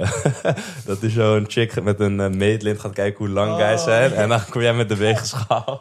dat is zo'n chick met een uh, meetlint gaat kijken hoe lang guys zijn. En dan kom jij met de weegschaal.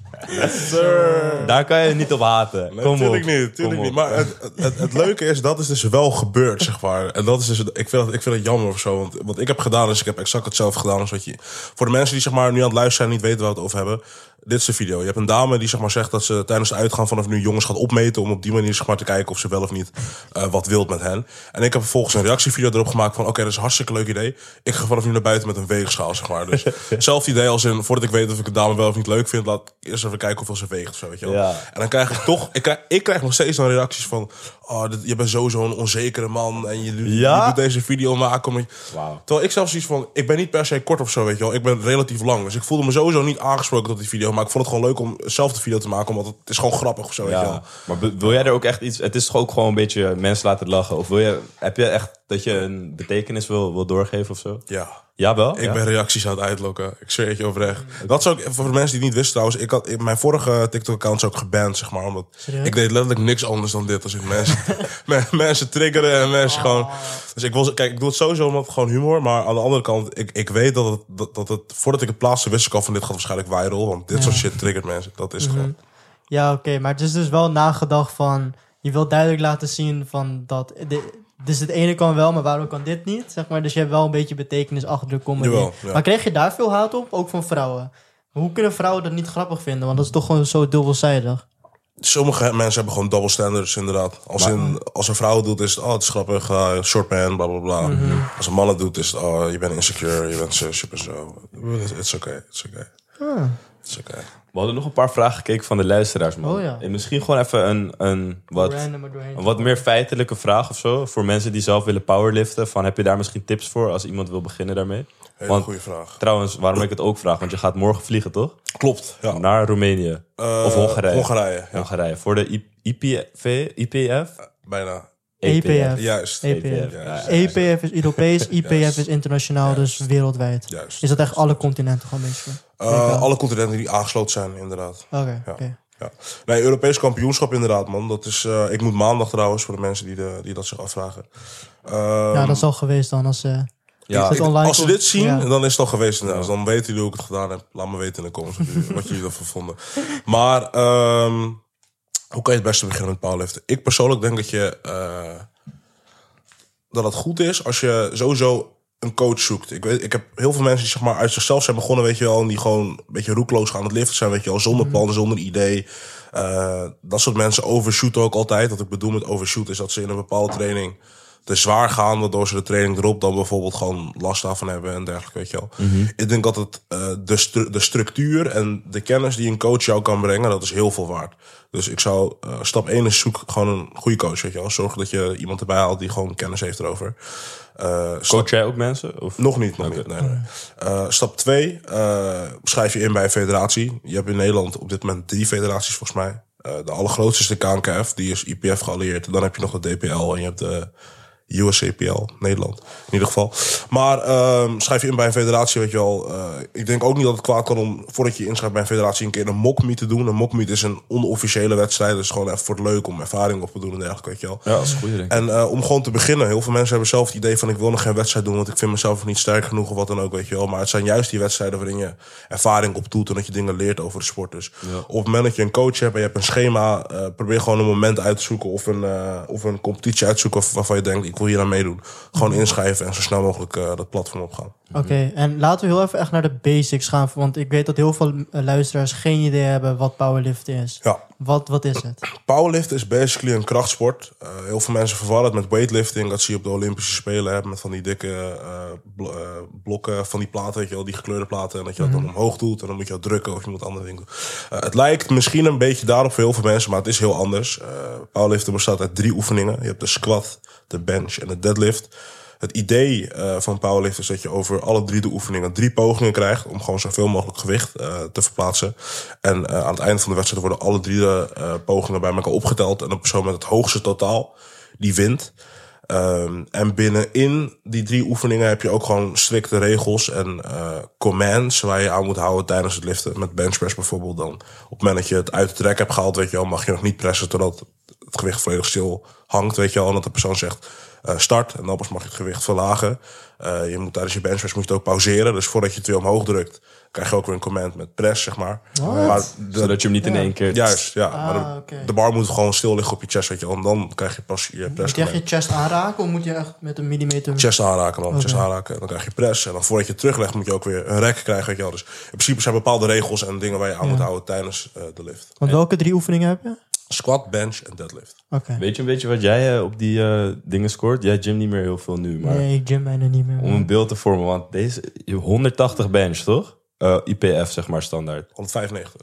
Sir. Daar kan je niet op haten. Nee, Kom tuurlijk op. niet, tuurlijk Kom op. niet. Maar het, het, het, het leuke is, dat is dus wel gebeurd, zeg maar. En dat is dus, ik vind het, ik vind het jammer of zo. Want wat ik heb gedaan, is ik heb exact hetzelfde gedaan als wat je... Voor de mensen die zeg maar nu aan het luisteren zijn en niet weten waar we het over hebben... Dit is de video. Je hebt een dame die zeg maar zegt dat ze tijdens het uitgaan vanaf nu jongens gaat opmeten... om op die manier zeg maar te kijken of ze wel of niet uh, wat wilt met hen. En ik heb vervolgens een reactievideo erop gemaakt van... oké, okay, dat is een hartstikke leuk idee. Ik ga vanaf nu naar buiten met een weegschaal, zeg maar. Dus hetzelfde idee als in, voordat ik weet of ik een dame wel of niet leuk vind... laat ik eerst even kijken hoeveel ze weegt of zo, weet je wel. Ja. En dan krijg ik toch... Ik krijg, ik krijg nog steeds dan reacties van... oh, dit, je bent sowieso een onzekere man... en je, Ja? je doet deze video maken... Om, Wauw. terwijl ik zelf zoiets van... ik ben niet per se kort of zo, weet je wel. Ik ben relatief lang. Dus ik voelde me sowieso niet aangesproken tot die video. Maar ik vond het gewoon leuk om zelf de video te maken... omdat het is gewoon grappig of zo, weet je wel. Ja, maar be- wil jij er ook echt iets... Het is toch ook gewoon een beetje mensen laten lachen? Of wil je, heb je echt dat je een betekenis wil, wil doorgeven of zo? Ja. Ja, wel? Ik ja? ben reacties aan het uitlokken. Ik zweer het je oprecht. Dat is ook, voor de mensen die het niet wisten trouwens... Ik had, in mijn vorige TikTok-account is ook geband, zeg maar. Omdat Serieus? ik deed letterlijk niks anders dan dit. Als ik mensen, men- mensen triggeren en mensen gewoon... Dus ik wil, kijk, ik doe het sowieso omdat het gewoon humor. Maar aan de andere kant, ik, ik weet dat het, dat, dat het... Voordat ik het plaatste, wist ik al van dit gaat waarschijnlijk viral. Want dit Ja. soort shit triggert mensen. Dat is het gewoon. Ja, oké, okay, maar het is dus wel nagedacht van... Je wilt duidelijk laten zien van dat... De, dus het ene kan wel, maar waarom kan dit niet? Zeg maar, dus je hebt wel een beetje betekenis achter de comedy. Jawel, ja. Maar kreeg je daar veel haat op? Ook van vrouwen? Hoe kunnen vrouwen dat niet grappig vinden? Want dat is toch gewoon zo dubbelzijdig. Sommige mensen hebben gewoon double standards, inderdaad. Als, in, als een vrouw het doet, is het, oh, het is grappig, uh, short man, bla, bla, bla. Mm-hmm. Als een man het doet, is het, oh, je bent insecure, je bent zo, super zo. It's okay, it's okay. Ah. It's okay. We hadden nog een paar vragen gekeken van de luisteraars, man. Oh, ja. En misschien gewoon even een, een, wat, een wat meer feitelijke vraag of zo. Voor mensen die zelf willen powerliften. Van, heb je daar misschien tips voor als iemand wil beginnen daarmee? Hele want, goede vraag. Trouwens, waarom ik het ook vraag, want je gaat morgen vliegen, toch? Klopt, ja. Naar Roemenië. Uh, of Hongarije. Hongarije, ja. Hongarije. Voor de I P V, I P F? Uh, bijna. E P F. Juist. E P F. Juist. E P F is Europees, I P F Juist. is internationaal, Juist. dus wereldwijd. Juist. Is dat echt alle continenten gewoon meestal? Uh, alle continenten die aangesloten zijn, inderdaad. Oké, okay, ja. okay. Ja. Nee, Europees kampioenschap inderdaad, man. Dat is, uh, ik moet maandag trouwens, voor de mensen die, de, die dat zich afvragen. Um, ja, dat is al geweest dan. Als, uh, ja, ik, als ze dit zien, ja. dan is het al geweest. Ja. Dus dan weten jullie hoe ik het gedaan heb. Laat me weten in de comments wat jullie ervan vonden. Maar um, hoe kan je het beste beginnen met powerliften? Ik persoonlijk denk dat je... Uh, dat het goed is als je sowieso een coach zoekt. Ik, weet, ik heb heel veel mensen die zeg maar uit zichzelf zijn begonnen, weet je wel, en die gewoon een beetje roekloos gaan het liften zijn, weet je wel, zonder plan, zonder idee. Uh, dat soort mensen overshooten ook altijd. Wat ik bedoel met overshoot is dat ze in een bepaalde training te zwaar gaan, waardoor ze de training erop dan bijvoorbeeld gewoon last daarvan hebben en dergelijke, weet je wel. Mm-hmm. Ik denk dat het uh, de, stru- de structuur en de kennis die een coach jou kan brengen, dat is heel veel waard. Dus ik zou, uh, stap één is zoek gewoon een goede coach, weet je wel. Zorg dat je iemand erbij haalt die gewoon kennis heeft erover. Uh, stap... Coach jij ook mensen? Of? Nog niet, nog okay. niet. Nee, nee. Uh, stap twee, uh, schrijf je in bij een federatie. Je hebt in Nederland op dit moment drie federaties volgens mij. Uh, de allergrootste is de K N K F, die is I P F geallieerd. Dan heb je nog de D P L en je hebt de U S C P L, Nederland in ieder geval. Maar uh, schrijf je in bij een federatie, weet je wel. Uh, ik denk ook niet dat het kwaad kan om, voordat je je inschrijft bij een federatie, een keer een mock-meet te doen. Een mock-meet is een onofficiële wedstrijd. Dus gewoon even voor het leuk om ervaring op te doen en dergelijke, weet je wel. Ja, dat is goed, denk ik. En uh, om gewoon te beginnen. Heel veel mensen hebben zelf het idee van, ik wil nog geen wedstrijd doen, want ik vind mezelf niet sterk genoeg of wat dan ook, weet je wel. Maar het zijn juist die wedstrijden waarin je ervaring opdoet en dat je dingen leert over de sport. Dus ja. Op het moment dat je een coach hebt en je hebt een schema, uh, probeer gewoon een moment uit te zoeken of een, uh, of een competitie uit te zoeken waarvan je denkt, ik wil hier aan meedoen. Gewoon inschrijven en zo snel mogelijk uh, dat platform opgaan. Oké, okay, en laten we heel even echt naar de basics gaan. Want ik weet dat heel veel luisteraars geen idee hebben wat powerliften is. Ja. Wat, wat is het? Powerliften is basically een krachtsport. Uh, heel veel mensen verwarren het met weightlifting. Dat zie je op de Olympische Spelen. Hè, met van die dikke uh, bl- uh, blokken van die platen, weet je wel, die gekleurde platen. En dat je dat mm-hmm. dan omhoog doet en dan moet je dat drukken of je moet andere dingen doen. Uh, het lijkt misschien een beetje daarop voor heel veel mensen, maar het is heel anders. Uh, powerliften bestaat uit drie oefeningen. Je hebt de squat, de bench en de deadlift. Het idee uh, van powerlift is dat je over alle drie de oefeningen drie pogingen krijgt om gewoon zoveel mogelijk gewicht uh, te verplaatsen. En uh, aan het einde van de wedstrijd worden alle drie de uh, pogingen bij elkaar opgeteld. En de persoon met het hoogste totaal, die wint. Um, en binnenin die drie oefeningen heb je ook gewoon strikte regels en uh, commands waar je aan moet houden tijdens het liften. Met benchpress bijvoorbeeld dan. Op het moment dat je het uit het rek hebt gehaald, weet je wel, mag je nog niet pressen totdat het gewicht volledig stil hangt, weet je wel. En dat de persoon zegt uh, start en dan pas mag je het gewicht verlagen. Uh, je moet tijdens je benchpress moet je het ook pauzeren. Dus voordat je het weer omhoog drukt, krijg je ook weer een command met press, zeg maar. maar de, Zodat je hem niet in ja. één keer... Juist, ja. Ah, maar de, okay. de bar moet gewoon stil liggen op je chest, weet je wel. En dan krijg je pas je press. Moet je echt je chest aanraken of moet je echt met een millimeter... Chest aanraken dan, okay. chest aanraken. En dan krijg je press. En dan voordat je het teruglegt moet je ook weer een rek krijgen, weet je wel. Dus in principe zijn bepaalde regels en dingen waar je aan ja. moet houden tijdens uh, de lift. Want welke drie oefeningen heb je? Squat, bench en deadlift. Okay. Weet je een beetje wat jij uh, op die uh, dingen scoort? Jij gym niet meer heel veel nu, maar... Nee, ik gym bijna niet meer. Om een beeld te vormen, want deze... honderdtachtig bench, toch? Uh, I P F, zeg maar, standaard. honderdvijfennegentig.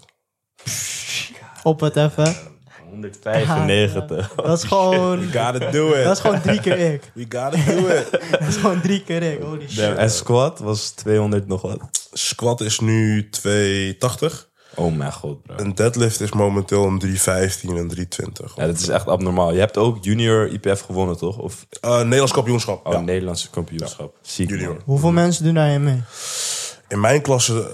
Op het even. honderdvijfennegentig. Ja, dat is gewoon... We gotta do it. Dat is gewoon drie keer ik. We gotta do it. Dat is gewoon drie keer ik. Holy shit. En squat was tweehonderd nog wat. Squat is nu tweehonderdtachtig. Oh mijn god, bro. Een deadlift is momenteel een driehonderdvijftien en driehonderdtwintig. Ja, dat is echt abnormaal. Je hebt ook junior I P F gewonnen, toch? Of uh, Nederlands kampioenschap. oh, ja. Nederlandse kampioenschap. Ja. Ziek, junior. Man. Hoeveel mensen doen daar mee? In mijn klasse...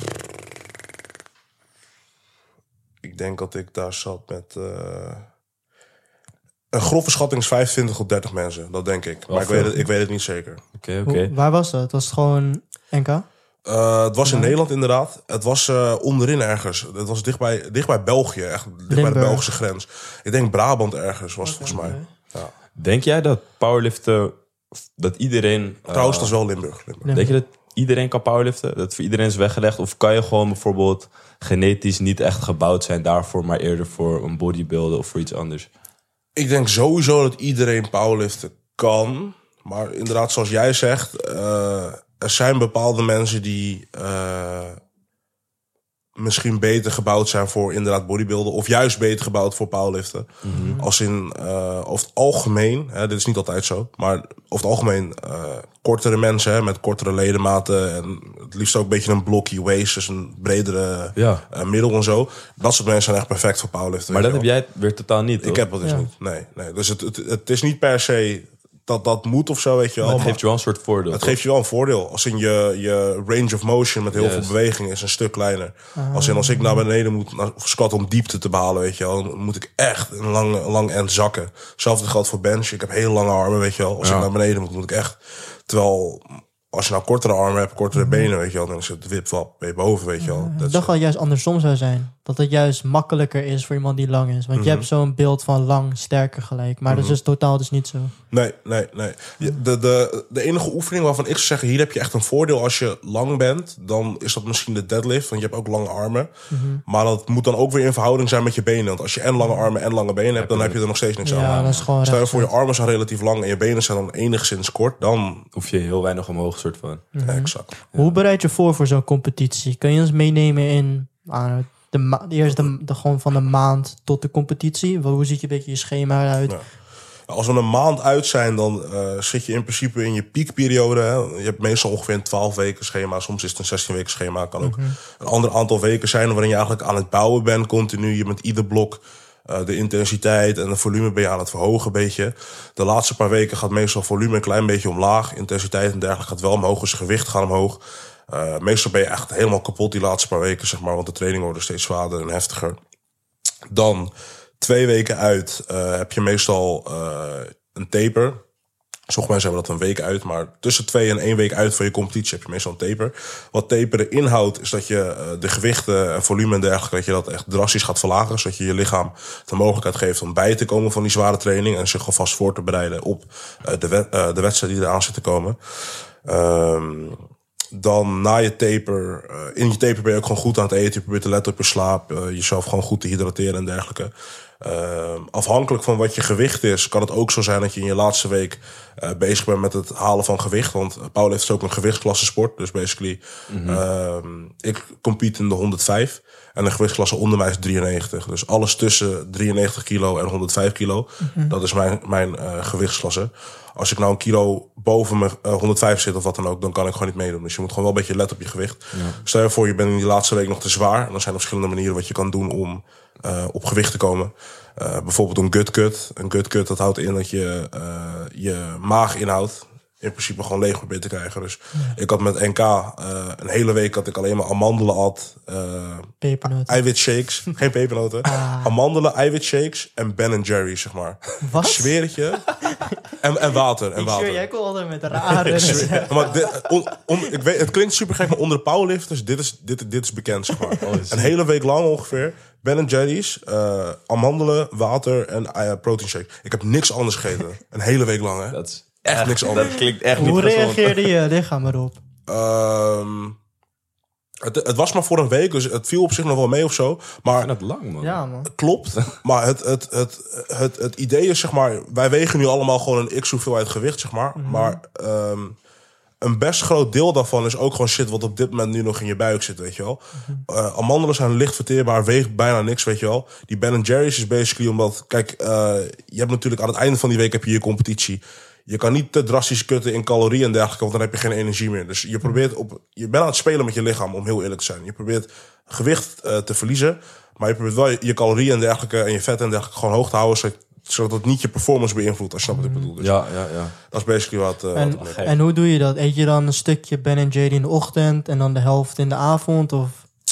Ik denk dat ik daar zat met... Uh, een grove schatting is vijfentwintig tot dertig mensen. Dat denk ik. Maar ik weet, het, ik weet het niet zeker. Oké, okay, oké. Okay. Waar was dat? Was het gewoon N K? Uh, het was in Ja. Nederland inderdaad. Het was uh, onderin ergens. Het was dichtbij, dichtbij België, echt dichtbij de Limburg. Belgische grens. Ik denk Brabant ergens was het volgens mij. Ja. Denk jij dat powerliften, dat iedereen... uh, Trouwens, dat is wel Limburg. Limburg. Denk je dat iedereen kan powerliften? Dat voor iedereen is weggelegd? Of kan je gewoon bijvoorbeeld genetisch niet echt gebouwd zijn daarvoor, maar eerder voor een bodybuilder of voor iets anders? Ik denk sowieso dat iedereen powerliften kan. Maar inderdaad, zoals jij zegt, uh, er zijn bepaalde mensen die uh, misschien beter gebouwd zijn voor inderdaad bodybuilden. Of juist beter gebouwd voor powerliften. Mm-hmm. Als in, uh, over het algemeen, hè, dit is niet altijd zo, maar over het algemeen uh, kortere mensen hè, met kortere ledematen. En het liefst ook een beetje een blocky waist, dus een bredere Ja. uh, middel en zo. Dat soort mensen zijn echt perfect voor powerliften. Maar weet dat je heb wel. jij weer totaal niet, toch? Ik heb dat dus Ja. niet. Nee, nee. Dus het, het, het is niet per se dat dat moet of zo, weet je wel. Maar het maar geeft je wel een soort voordeel. het toch? geeft je wel een voordeel. Als in je, je range of motion met heel Yes. veel beweging is een stuk kleiner. Als in als ik naar beneden moet naar squat om diepte te behalen, weet je wel, dan moet ik echt een lang, een lang end zakken. Hetzelfde geldt voor bench. Ik heb hele lange armen, weet je wel. Als Ja. ik naar beneden moet, moet ik echt. Terwijl als je nou kortere armen hebt, kortere benen, weet je wel, dan is het wipwap, ben je boven, weet je wel. Ik Dat is- dacht dat het juist andersom zou zijn. Dat het juist makkelijker is voor iemand die lang is. Want je hebt zo'n beeld van lang, sterker gelijk. Maar dat is dus totaal dus niet zo. Nee, nee, nee. Je- De, de, de enige oefening waarvan ik zou zeggen, hier heb je echt een voordeel als je lang bent. Dan is dat misschien de deadlift, want je hebt ook lange armen. Maar dat moet dan ook weer in verhouding zijn met je benen. Want als je en lange armen en lange benen hebt, dan heb je er nog steeds niks Ja, aan. dat is gewoon Stel je recht. voor, je armen zijn relatief lang en je benen zijn dan enigszins kort. Dan, Hoef je heel weinig omhoog, soort van. exact. Hoe bereid je voor voor zo'n competitie? Kun je ons meenemen in ah, de, ma- eerst de, de, gewoon van de maand tot de competitie? Wel, hoe ziet je een beetje je schema eruit? Ja. Als we een maand uit zijn, dan uh, zit je in principe in je piekperiode. Hè. Je hebt meestal ongeveer een twaalf weken schema. Soms is het een zestien weken schema. Kan ook een ander aantal weken zijn waarin je eigenlijk aan het bouwen bent. Continu. Je met ieder blok uh, de intensiteit en de volume ben je aan het verhogen een beetje. De laatste paar weken gaat meestal volume een klein beetje omlaag. Intensiteit en dergelijke gaat wel omhoog. Dus gewicht gaat omhoog. Uh, meestal ben je echt helemaal kapot die laatste paar weken, zeg maar. Want de trainingen worden steeds zwaarder en heftiger. Dan twee weken uit uh, heb je meestal uh, een taper. Sommige mensen hebben dat een week uit, maar tussen twee en één week uit van je competitie heb je meestal een taper. Wat taperen inhoudt is dat je uh, de gewichten en volume en dergelijke, dat je dat echt drastisch gaat verlagen. Zodat je je lichaam de mogelijkheid geeft om bij te komen van die zware training en zich alvast voor te bereiden op uh, de, wet, uh, de wedstrijd die eraan zit te komen. Um, Dan na je taper, uh, in je taper ben je ook gewoon goed aan het eten. Je probeert te letten op je slaap, uh, jezelf gewoon goed te hydrateren en dergelijke. Uh, afhankelijk van wat je gewicht is, kan het ook zo zijn dat je in je laatste week uh, bezig bent met het halen van gewicht. Want powerlift is ook een gewichtsklasse-sport. Dus basically, mm-hmm. uh, ik compete in de honderdvijf en de gewichtsklasse onder mij is drieënnegentig. Dus alles tussen drieënnegentig kilo en honderdvijf kilo, mm-hmm. dat is mijn, mijn uh, gewichtsklasse. Als ik nou een kilo boven mijn uh, honderdvijf zit of wat dan ook, dan kan ik gewoon niet meedoen. Dus je moet gewoon wel een beetje letten op je gewicht. Ja. Stel je voor, je bent in die laatste week nog te zwaar. En dan zijn er verschillende manieren wat je kan doen om uh, op gewicht te komen. Uh, bijvoorbeeld een gut cut. Een gut cut, dat houdt in dat je uh, je maaginhoud in principe gewoon leeg probeert te krijgen. Dus ja. ik had met N K uh, een hele week had ik alleen maar amandelen at. Uh, Pepernoten. Eiwitshakes. Geen pepernoten. Ah. Amandelen, eiwitshakes en Ben and Jerry's, zeg maar. Wat? Ik zweer het je. En, en water. En ik water. zweer, jij komt altijd met rare... maar dit, on, on, ik weet, het klinkt super gek, maar onder de powerlifters, dit is, dit, dit is bekend, zeg maar. Oh, een hele week lang ongeveer. Ben and Jerry's, uh, amandelen, water en uh, protein shake. Ik heb niks anders gegeten. Een hele week lang, hè. Dat is echt, echt niks anders. Dat klinkt echt niet Hoe gezond. reageerde je lichaam erop? Um, het, het was maar voor een week, dus het viel op zich nog wel mee of zo. Maar ik vind het lang, man. Ja, man. Klopt, maar het, het, het, het, het idee is, zeg maar, wij wegen nu allemaal gewoon een x hoeveelheid gewicht, zeg maar. Mm-hmm. Maar um, een best groot deel daarvan is ook gewoon shit wat op dit moment nu nog in je buik zit, weet je wel. Mm-hmm. Uh, amandelen zijn licht verteerbaar, weegt bijna niks, weet je wel. Die Ben and Jerry's is basically omdat, kijk, uh, je hebt natuurlijk aan het einde van die week heb je je competitie. Je kan niet te drastisch kutten in calorieën en dergelijke, want dan heb je geen energie meer. Dus je probeert op, je bent aan het spelen met je lichaam, om heel eerlijk te zijn. Je probeert gewicht uh, te verliezen, maar je probeert wel je, je calorieën en dergelijke en je vet en dergelijke gewoon hoog te houden, zodat, zodat het niet je performance beïnvloedt, als je snapt wat ik bedoel. Dus ja, ja, ja. dat is basically wat... Uh, en, wat en hoe doe je dat? Eet je dan een stukje Ben and Jerry in de ochtend en dan de helft in de avond? Of...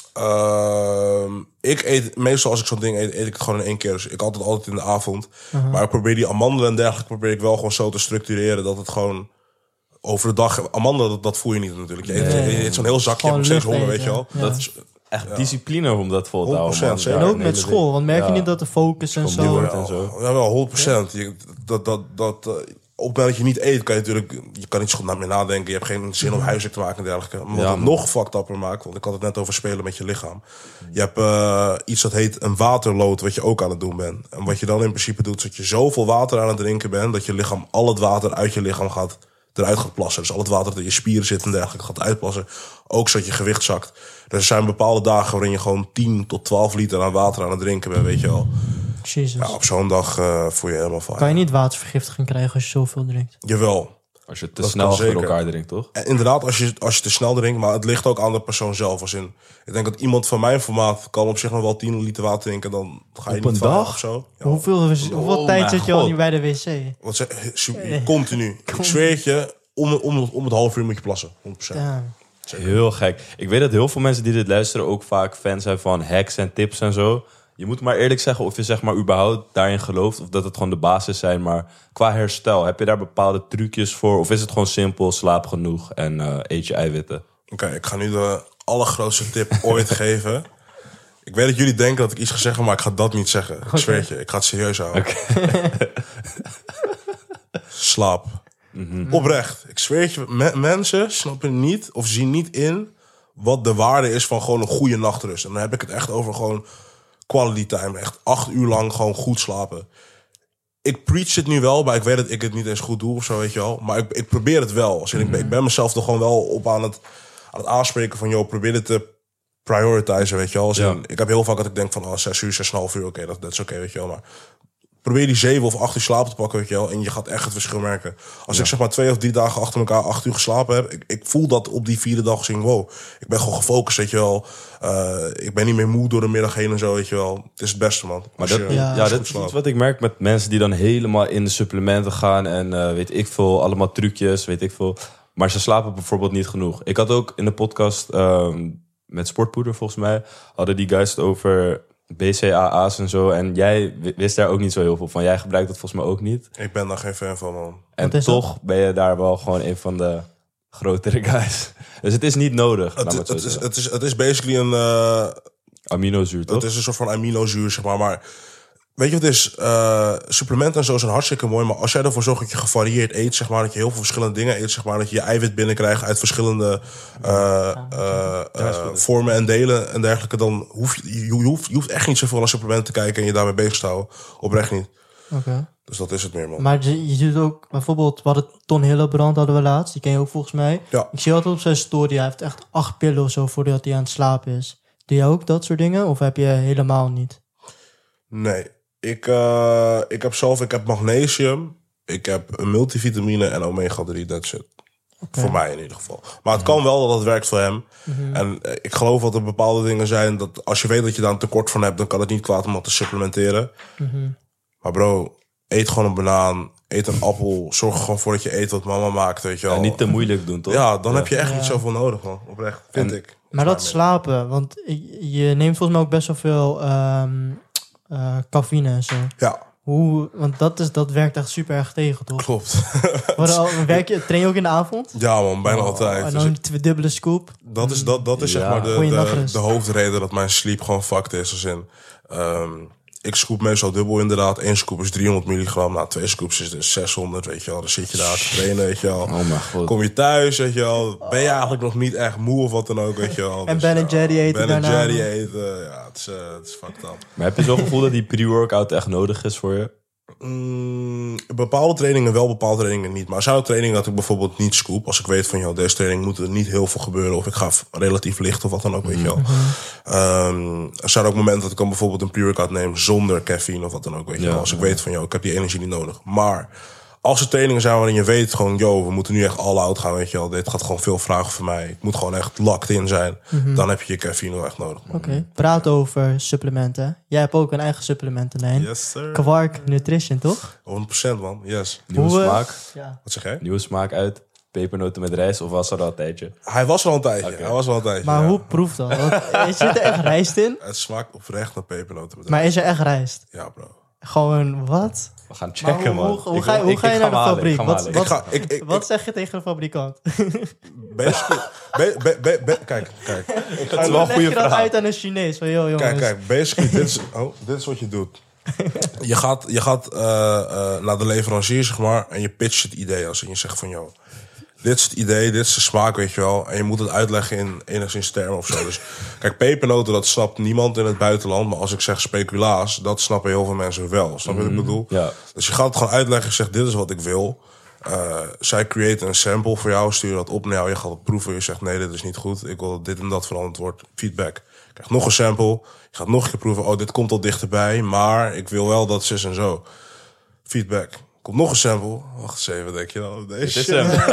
Uh, ik eet meestal als ik zo'n ding eet, eet ik het gewoon in één keer. Dus ik altijd altijd in de avond. Uh-huh. Maar ik probeer die amandelen en dergelijke probeer ik wel gewoon zo te structureren dat het gewoon over de dag... Amanda, dat, dat voel je niet natuurlijk. Je eet, Nee. je eet zo'n heel zakje, Gewoon hebt nog steeds lucht honger, weet eten, je wel. ja. Dat is echt discipline om dat vol te houden, man. honderd procent, En Ja, ook een met hele school, ding. want merk je Ja. niet dat de focus en Komt zo... die Ja, wordt en zo. ja, wel, honderd procent. Je, dat, dat, dat, uh, op het moment dat je niet eet, kan je natuurlijk... Je kan niet zo goed naar meer nadenken. Je hebt geen zin om huiswerk te maken en dergelijke. Maar wat Ja, het man. nog fucked upper maakt... Want ik had het net over spelen met je lichaam. Je hebt uh, iets dat heet een waterlood, wat je ook aan het doen bent. En wat je dan in principe doet, is dat je zoveel water aan het drinken bent... dat je lichaam al het water uit je lichaam gaat, eruit gaat plassen. Dus al het water dat in je spieren zit en dergelijke gaat uitplassen. Ook zodat je gewicht zakt. Dus er zijn bepaalde dagen waarin je gewoon tien tot twaalf liter aan water aan het drinken bent, weet je wel. Jezus. Ja, op zo'n dag uh, voel je helemaal fijn. Kan je niet watervergiftiging krijgen als je zoveel drinkt? Jawel. Als je te Dat snel kan achter zeker. elkaar drinkt, toch? En inderdaad, als je, als je te snel drinkt, maar het ligt ook aan de persoon zelf. Als in, ik denk dat iemand van mijn formaat kan op zich nog wel tien liter water drinken. Dan ga je Op niet een van dag? of zo. Ja. Hoeveel, hoeveel Oh tijd mijn zit je al God. niet bij de wc? Wat zeg, super, continu. Ik zweer het je, om, om, om het half uur moet je plassen. honderd procent. Ja. Heel gek. Ik weet dat heel veel mensen die dit luisteren ook vaak fan zijn van hacks en tips en zo. Je moet maar eerlijk zeggen of je zeg maar überhaupt daarin gelooft of dat het gewoon de basis zijn. Maar qua herstel, heb je daar bepaalde trucjes voor? Of is het gewoon simpel, slaap genoeg en uh, eet je eiwitten? Oké, ik ga nu de allergrootste tip ooit geven. Ik weet dat jullie denken dat ik iets ga zeggen, maar ik ga dat niet zeggen. Ik zweer het je, ik ga het serieus houden. Slaap. Mhm. Oprecht. Ik zweer het je, me- mensen snappen niet of zien niet in wat de waarde is van gewoon een goede nachtrust. En dan heb ik het echt over gewoon quality time. Echt acht uur lang gewoon goed slapen. Ik preach het nu wel, maar ik weet dat ik het niet eens goed doe of zo, weet je wel. Maar ik, ik probeer het wel. Als in, ik, ben, ik ben mezelf er gewoon wel op aan het, aan het aanspreken van, joh, probeer het te prioritizen, weet je wel. Als in, Ja. Ik heb heel vaak dat ik denk van, oh, zes uur, zes en een half uur, oké, dat, dat is oké, weet je wel. Maar probeer die zeven of acht uur slaap te pakken, weet je wel. En je gaat echt het verschil merken. Als ik zeg maar twee of drie dagen achter elkaar acht uur geslapen heb. Ik, ik voel dat op die vierde dag zien, wow. Ik ben gewoon gefocust, weet je wel. Uh, ik ben niet meer moe door de middag heen en zo, weet je wel. Het is het beste, man. Maar Als dat, je- ja, als je dat goed is slaapt. iets wat ik merk met mensen die dan helemaal in de supplementen gaan. En uh, weet ik veel, allemaal trucjes, weet ik veel. Maar ze slapen bijvoorbeeld niet genoeg. Ik had ook in de podcast um, met Sportpoeder volgens mij, hadden die guys het over B C A A's en zo. En jij w- wist daar ook niet zo heel veel van. Jij gebruikt dat volgens mij ook niet. Ik ben daar geen fan van, man. En Wat is toch ben je daar wel gewoon een van de grotere guys. Dus het is niet nodig, laat Het, me het zo het, is, zeggen. het, is, het is basically een... Uh, Aminozuur, toch? het is een soort van aminozuur, zeg maar. Maar weet je wat het is? Uh, supplementen en zo zijn hartstikke mooi. Maar als jij ervoor zorgt dat je gevarieerd eet, zeg maar. Dat je heel veel verschillende dingen eet, zeg maar. Dat je je eiwit binnenkrijgt uit verschillende uh, uh, uh, vormen en delen en dergelijke. Dan hoef je, je, hoeft, je hoeft echt niet zoveel naar supplementen te kijken en je daarmee bezig te houden. Oprecht niet. Oké. Okay. Dus dat is het meer, man. Maar je, je doet ook, bijvoorbeeld, we hadden Ton Hillebrand hadden we laatst. Die ken je ook volgens mij. Ja. Ik zie altijd op zijn story, hij heeft echt acht pillen of zo voordat hij aan het slapen is. Doe jij ook dat soort dingen? Of heb je helemaal niet? Nee. Ik, uh, ik heb zelf, ik heb magnesium. Ik heb een multivitamine en omega drie, that's it. Okay. Voor mij in ieder geval. Maar het kan wel dat het werkt voor hem. Mm-hmm. En uh, ik geloof dat er bepaalde dingen zijn dat als je weet dat je daar een tekort van hebt, dan kan het niet kwaad om dat te supplementeren. Mm-hmm. Maar bro, eet gewoon een banaan, eet een appel. Zorg er gewoon voor dat je eet wat mama maakt, weet je wel. Ja, niet te moeilijk doen, toch? Ja, dan ja. heb je echt ja. niet zoveel nodig, man. Oprecht, vind en, ik. Maar dat slapen, want je neemt volgens mij ook best wel veel um, uh, cafeïne en zo. Ja. Hoe, want dat, is, dat werkt echt super erg tegen, toch? Klopt. al, werk je, train je ook in de avond? Ja man, bijna oh, altijd. En dan een dus dubbele scoop? Dat is, dat, dat is ja. zeg maar de, de, de hoofdreden dat mijn sleep gewoon fucked is. Als in, um, ik scoop meestal dubbel inderdaad. Eén scoop is driehonderd milligram. Nou, twee scoops is dus zeshonderd, weet je wel. Dan zit je daar te trainen, weet je wel. Oh mijn god. Kom je thuis, weet je wel. Ben je eigenlijk nog niet echt moe of wat dan ook, weet je wel. En dus, Ben en ja, Jerry eten Ben en daarna. Jerry eten, ja, het is, uh, het is fucked up. Maar heb je zo'n gevoel dat die pre-workout echt nodig is voor je? Mm, bepaalde trainingen wel, bepaalde trainingen niet. Maar er zijn ook trainingen dat ik bijvoorbeeld niet scoop. Als ik weet van, joh, deze training moet er niet heel veel gebeuren. Of ik ga relatief licht of wat dan ook, weet je wel. Mm-hmm. Um, er zijn ook momenten dat ik dan bijvoorbeeld een pre-workout neem zonder caffeine of wat dan ook, weet je ja, wel. Als ik ja. weet van, joh, ik heb die energie niet nodig. Maar als er trainingen zijn waarin je weet gewoon, joh, we moeten nu echt all out gaan, weet je wel. Dit gaat gewoon veel vragen voor mij. Ik moet gewoon echt locked in zijn. Mm-hmm. Dan heb je je caffeine wel echt nodig. Oké, okay. Praat over supplementen. Jij hebt ook een eigen supplementenlijn. Yes, sir. Quark Nutrition, toch? honderd procent, man. Yes. Nieuwe Hoe, smaak. Ja. Wat zeg jij? Nieuwe smaak uit. Pepernoten met rijst, of was dat al een tijdje? Hij was al een tijdje. Okay. Hij was al een tijdje. Maar ja. hoe proeft dat? Want, zit er echt rijst in? Het smaakt oprecht naar pepernoten met Maar is er echt rijst? Ja, bro. Gewoon, wat? We gaan Maar checken, hoe, man. hoe, hoe Ik ga, wil- hoe ik- ga je ik naar de hem halen, fabriek? ik ga hem Wat, halen. wat, Ik ga, ik, ik, wat zeg je tegen de fabrikant? basically, be, be, be, be- kijk, kijk. Ik ga is je wel Leg een goede je dat vraag. uit aan een Chinees? Van, yo, jongens. Kijk, kijk, basically, dit is, oh, dit is wat je doet. Je gaat, je gaat uh, uh, naar de leverancier, zeg maar, en je pitcht het idee als en je zegt van, joh, dit is het idee, dit is de smaak, weet je wel. En je moet het uitleggen in enigszins termen of zo. Dus kijk, pepernoten, dat snapt niemand in het buitenland. Maar als ik zeg speculaas, dat snappen heel veel mensen wel. Snap je wat ik bedoel? Ja. Dus je gaat het gewoon uitleggen, je zegt, dit is wat ik wil. Uh, zij creëren een sample voor jou, stuur je dat op naar jou. Je gaat het proeven, je zegt, nee, dit is niet goed. Ik wil dat dit en dat veranderd wordt. Feedback. Je krijgt nog een sample. Je gaat nog een keer proeven, oh, dit komt al dichterbij. Maar ik wil wel dat zus en zo. Feedback. Komt nog een sample. Wacht eens even, denk je dan. Deze Dit is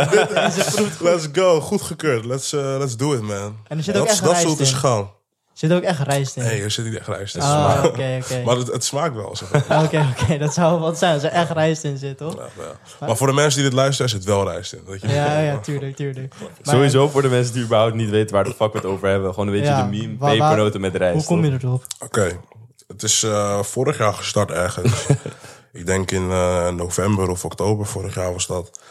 shit. hem. Let's go. Goed gekeurd. Let's, uh, let's do it, man. En er zit dat ook echt dat rijst is hoe het is in. gegaan. Zit ook echt rijst in? Nee, er zit niet echt rijst in. Ah, oké, oké. Maar het, het smaakt wel. Zeg maar. Oké, oké, dat zou wat zijn als er echt rijst in zit, toch? Ja, ja. Maar voor de mensen die dit luisteren, zit wel rijst in. Dat je Ja, ja, tuurlijk, tuurlijk. Maar, Sowieso voor de mensen die überhaupt niet weten waar de fuck we het over hebben. Gewoon een beetje Ja, de meme, waar- waar- pepernoten met rijst. hoe kom je toch? erop? Oké, het is uh, vorig jaar gestart ergens. Ik denk in uh, november of oktober vorig jaar was dat.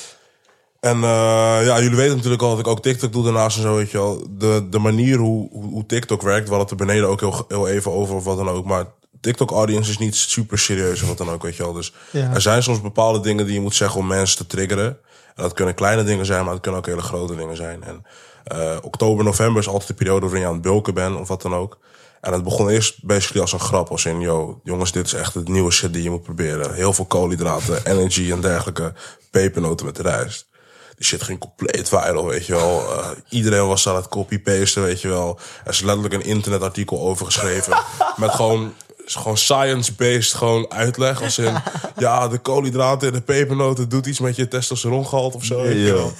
En uh, ja, jullie weten natuurlijk al dat ik ook TikTok doe daarnaast en zo, weet je wel. De, de manier hoe, hoe, hoe TikTok werkt, we hadden het er beneden ook heel, heel even over of wat dan ook. Maar TikTok-audience is niet super serieus of wat dan ook, weet je wel. Dus Ja. er zijn soms bepaalde dingen die je moet zeggen om mensen te triggeren. En dat kunnen kleine dingen zijn, maar het kunnen ook hele grote dingen zijn. En uh, oktober, november is altijd de periode waarin je aan het bulken bent of wat dan ook. En het begon eerst basically als een grap. Als in, yo, jongens, dit is echt het nieuwe shit die je moet proberen. Heel veel koolhydraten, energy en dergelijke. Pepernoten met rijst. Die shit ging compleet viral, weet je wel. Uh, iedereen was aan het copy-pasten, weet je wel. Er is letterlijk een internetartikel over geschreven. Met gewoon, gewoon science-based gewoon uitleg. Als in, ja, de koolhydraten en de pepernoten doet iets met je testosterongehalte of zo. weet je wel.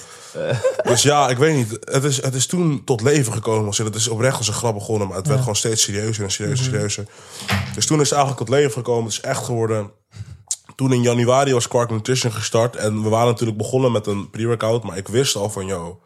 Dus ja, ik weet niet. Het is, het is toen tot leven gekomen. Als in, het is oprecht als een grap begonnen. Maar het werd gewoon steeds serieuzer en serieuzer en serieuzer. Dus toen is het eigenlijk tot leven gekomen. Het is echt geworden. Toen in januari was Quark Nutrition gestart. En we waren natuurlijk begonnen met een pre-workout. Maar ik wist al van, yo,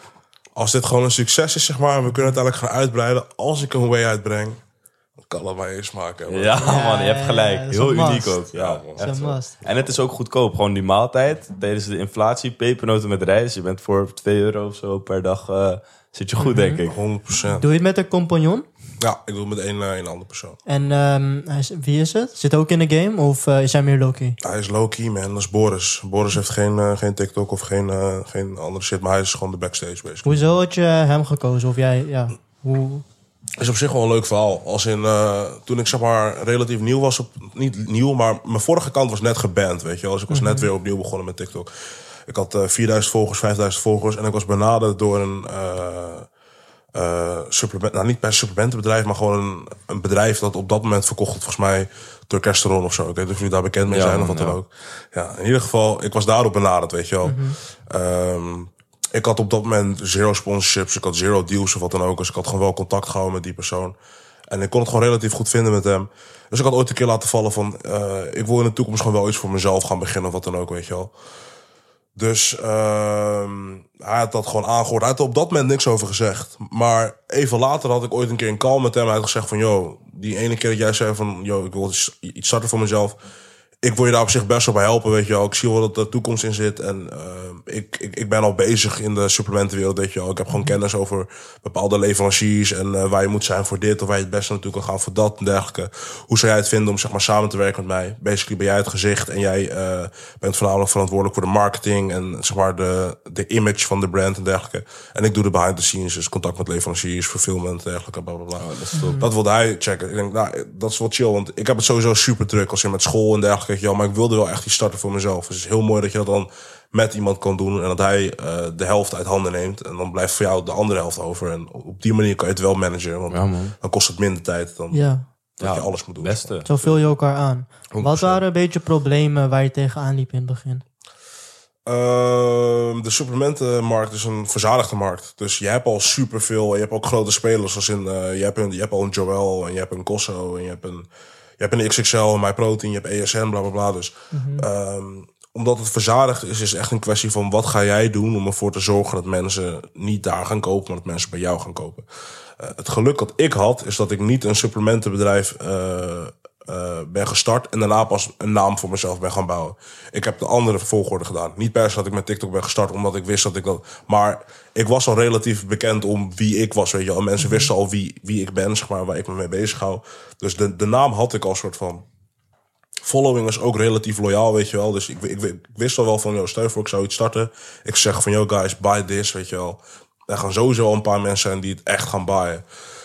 als dit gewoon een succes is, zeg maar. En we kunnen het eigenlijk gaan uitbreiden. Als ik een whey uitbreng, dan kan het maar eens maken. man. Ja, man, je hebt gelijk. ja, dat is Heel een uniek must. ook. Ja, man. Dat is echt een zo. must. En het is ook goedkoop. Gewoon die maaltijd tijdens de inflatie. Pepernoten met rijst. Je bent voor twee euro of zo per dag. Uh, zit je goed, denk ik. honderd procent. Doe je het met een compagnon? Ja, ik doe het met één, uh, één andere persoon. En um, hij is- wie is het? Zit hij ook in de game of uh, is hij meer Loki? Hij is low-key, man. Dat is Boris. Boris heeft geen, uh, geen TikTok of geen, uh, geen andere shit. Maar hij is gewoon de backstage, basically. Hoezo had je hem gekozen? Of jij, ja, hoe... Is op zich wel een leuk verhaal. Als in, uh, toen ik zeg maar relatief nieuw was, op, niet nieuw, maar mijn vorige kant was net geband, weet je wel. Dus ik was net weer opnieuw begonnen met TikTok. Ik had uh, vierduizend volgers, vijfduizend volgers. En ik was benaderd door een uh, uh, supplement, nou niet per supplementenbedrijf, maar gewoon een, een bedrijf dat op dat moment verkocht had, volgens mij Turkesteron of zo. Ik weet niet of jullie daar bekend mee Ja, zijn of wat ja. dan ook. Ja, in ieder geval, ik was daarop benaderd, weet je wel. Um, ik had op dat moment zero sponsorships, ik had zero deals of wat dan ook. Dus ik had gewoon wel contact gehouden met die persoon. En ik kon het gewoon relatief goed vinden met hem. Dus ik had ooit een keer laten vallen van, uh, ik wil in de toekomst gewoon wel iets voor mezelf gaan beginnen of wat dan ook, weet je wel. Dus uh, hij had dat gewoon aangehoord. Hij had er op dat moment niks over gezegd. Maar even later had ik ooit een keer een call met hem. Hij had gezegd van, yo, die ene keer dat jij zei van, yo, ik wil iets iets starten voor mezelf. Ik wil je daar op zich best wel bij helpen, weet je wel. Ik zie wel dat er toekomst in zit. En uh, ik, ik, ik ben al bezig in de supplementenwereld, weet je wel. Ik heb gewoon kennis over bepaalde leveranciers en uh, waar je moet zijn voor dit of waar je het beste naartoe kan gaan voor dat en dergelijke. Hoe zou jij het vinden om zeg maar samen te werken met mij? Basically ben jij het gezicht en jij uh, bent voornamelijk verantwoordelijk voor de marketing en zeg maar de, de image van de brand en dergelijke. En ik doe de behind the scenes, dus contact met leveranciers, fulfillment en dergelijke, bla bla bla. Oh, dat is top. Dat wilde hij checken. Ik denk, nou, dat is wel chill, want ik heb het sowieso super druk als je met school en dergelijke. Ja, maar ik wilde wel echt die starten voor mezelf. Dus het is heel mooi dat je dat dan met iemand kan doen. En dat hij uh, de helft uit handen neemt. En dan blijft voor jou de andere helft over. En op die manier kan je het wel managen. Want Ja, man. dan kost het minder tijd dan Ja, dat je alles moet doen. Beste. zo vul je elkaar aan. honderd procent. Wat waren een beetje problemen waar je tegenaan liep in het begin? Uh, de supplementenmarkt is een verzadigde markt. Dus je hebt al superveel. Je hebt ook grote spelers. Als in, uh, je, hebt een, je hebt al een Joel. En je hebt een Cosso. En je hebt een, je hebt een X X L. Een MyProtein. Je hebt E S N. Bla bla bla. Dus mm-hmm. um, omdat het verzadigd is, is het echt een kwestie van wat ga jij doen om ervoor te zorgen dat mensen niet daar gaan kopen, maar dat mensen bij jou gaan kopen. Uh, het geluk dat ik had, is dat ik niet een supplementenbedrijf uh, uh, ben gestart en daarna pas een naam voor mezelf ben gaan bouwen. Ik heb de andere volgorde gedaan. Niet per se dat ik met TikTok ben gestart omdat ik wist dat ik dat... Maar ik was al relatief bekend om wie ik was, weet je wel. Mensen mm-hmm. wisten al wie, wie ik ben, zeg maar, waar ik me mee bezig hou. Dus de, de naam had ik al soort van... Following is ook relatief loyaal, weet je wel. Dus ik, ik, ik wist al wel van, joh, stel je voor ik zou iets starten. Ik zeg van, yo guys, buy this, weet je wel. Er gaan sowieso al een paar mensen zijn die het echt gaan buyen.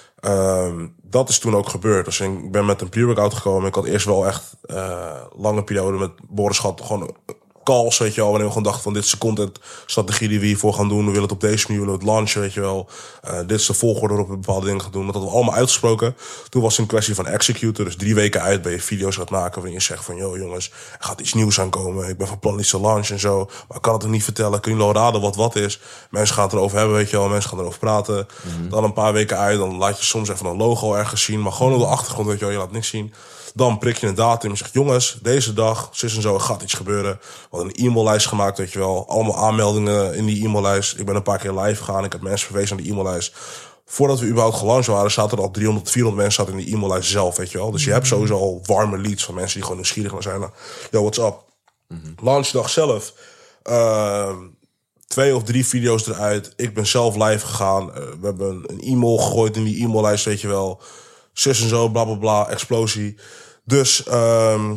Um, dat is toen ook gebeurd. Dus ik ben met een pre-workout gekomen. Ik had eerst wel echt uh, lange periode met Boris gehad. Gewoon calls, weet je wel. Wanneer we gewoon dachten van, dit is de contentstrategie die we hiervoor gaan doen. We willen het op deze manier, we willen het launchen, weet je wel. Uh, dit is de volgorde waarop we bepaalde dingen gaan doen. Dat hadden we allemaal uitgesproken. Toen was het een kwestie van executen. Dus drie weken uit ben je video's gaat maken waarin je zegt van, yo jongens, er gaat iets nieuws aankomen. Ik ben van plan iets te launchen en zo. Maar ik kan het er niet vertellen. Kunnen jullie al raden wat wat is? Mensen gaan het erover hebben, weet je wel. Mensen gaan erover praten. Mm-hmm. Dan een paar weken uit, dan laat je soms even een logo ergens zien. Maar gewoon op de achtergrond, weet je wel, je laat niks zien. Dan prik je een datum en zegt, jongens, deze dag, zus en zo, gaat iets gebeuren. We hadden een e-maillijst gemaakt, weet je wel. Allemaal aanmeldingen in die e-maillijst. Ik ben een paar keer live gegaan. Ik heb mensen verwezen aan die e-maillijst. Voordat we überhaupt gelanceerd waren, zaten er al driehonderd, vierhonderd mensen zaten in die e-maillijst zelf, weet je wel. Dus je mm-hmm. hebt sowieso al warme leads van mensen die gewoon nieuwsgierig zijn. Yo, what's up? Mm-hmm. Launchdag zelf. Uh, twee of drie video's eruit. Ik ben zelf live gegaan. Uh, we hebben een e-mail gegooid in die e-maillijst, weet je wel. Zus en zo, bla bla bla, explosie. Dus um,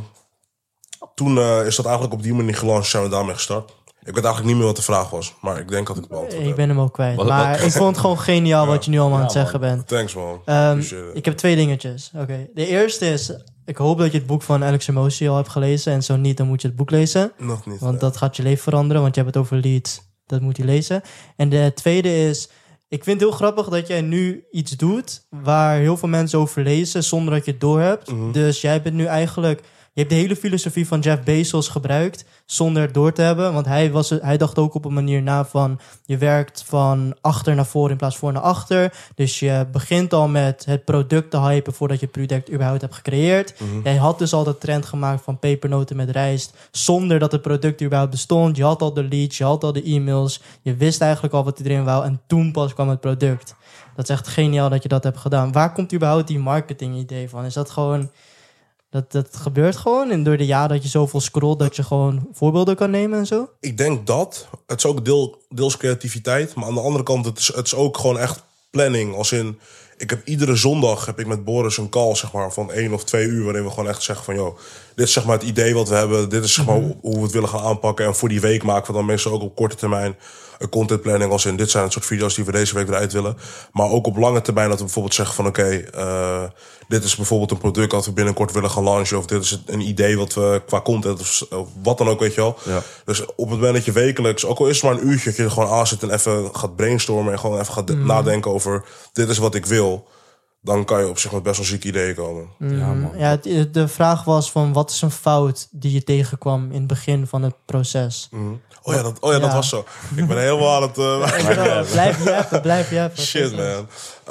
toen uh, is dat eigenlijk op die manier gelanceerd, zijn we daarmee gestart. Ik weet eigenlijk niet meer wat de vraag was, maar ik denk dat ik het beantwoord heb. Ik ben hem ook kwijt, wat, maar wat? ik vond het gewoon geniaal ja. wat je nu allemaal ja, aan het zeggen man. bent. Thanks man. Um, ik heb twee dingetjes. Oké, okay. De eerste is, ik hoop dat je het boek van Alex Hormozi al hebt gelezen. En zo niet, dan moet je het boek lezen. Nog niet. Want ja. dat gaat je leven veranderen, want je hebt het over leads. Dat moet je lezen. En de tweede is, ik vind het heel grappig dat jij nu iets doet waar heel veel mensen over lezen zonder dat je het doorhebt. Mm-hmm. Dus jij bent nu eigenlijk... Je hebt de hele filosofie van Jeff Bezos gebruikt zonder het door te hebben. Want hij, was, hij dacht ook op een manier na van... je werkt van achter naar voor in plaats van voor naar achter. Dus je begint al met het product te hypen voordat je het product überhaupt hebt gecreëerd. Mm-hmm. Jij had dus al de trend gemaakt van pepernoten met rijst zonder dat het product überhaupt bestond. Je had al de leads, je had al de e-mails. Je wist eigenlijk al wat iedereen wou en toen pas kwam het product. Dat is echt geniaal dat je dat hebt gedaan. Waar komt überhaupt die marketing idee van? Is dat gewoon... Dat, dat gebeurt gewoon en door de jaren dat je zoveel scrolt... dat je gewoon voorbeelden kan nemen en zo? Ik denk dat. Het is ook deel, deels creativiteit. Maar aan de andere kant, het is, het is ook gewoon echt planning. Als in, ik heb iedere zondag heb ik met Boris een call zeg maar, van één of twee uur... waarin we gewoon echt zeggen van... joh, dit is zeg maar het idee wat we hebben. Dit is zeg maar mm-hmm. hoe we het willen gaan aanpakken. En voor die week maken we dan meestal ook op korte termijn... een contentplanning als in, dit zijn het soort video's die we deze week eruit willen. Maar ook op lange termijn dat we bijvoorbeeld zeggen van... oké, okay, uh, dit is bijvoorbeeld een product dat we binnenkort willen gaan launchen... of dit is een idee wat we qua content of, of wat dan ook, weet je wel. Ja. Dus op het moment dat je wekelijks, ook al is het maar een uurtje... dat je er gewoon aan zit en even gaat brainstormen... en gewoon even gaat mm. nadenken over, dit is wat ik wil... dan kan je op zich met best wel zieke ideeën komen. Mm, ja, man. Ja, de vraag was van, wat is een fout die je tegenkwam... in het begin van het proces? Mm. Oh ja, dat, oh ja, ja, dat was zo. Ik ben helemaal aan het... Uh, blijf je even, blijf je even. Shit, man.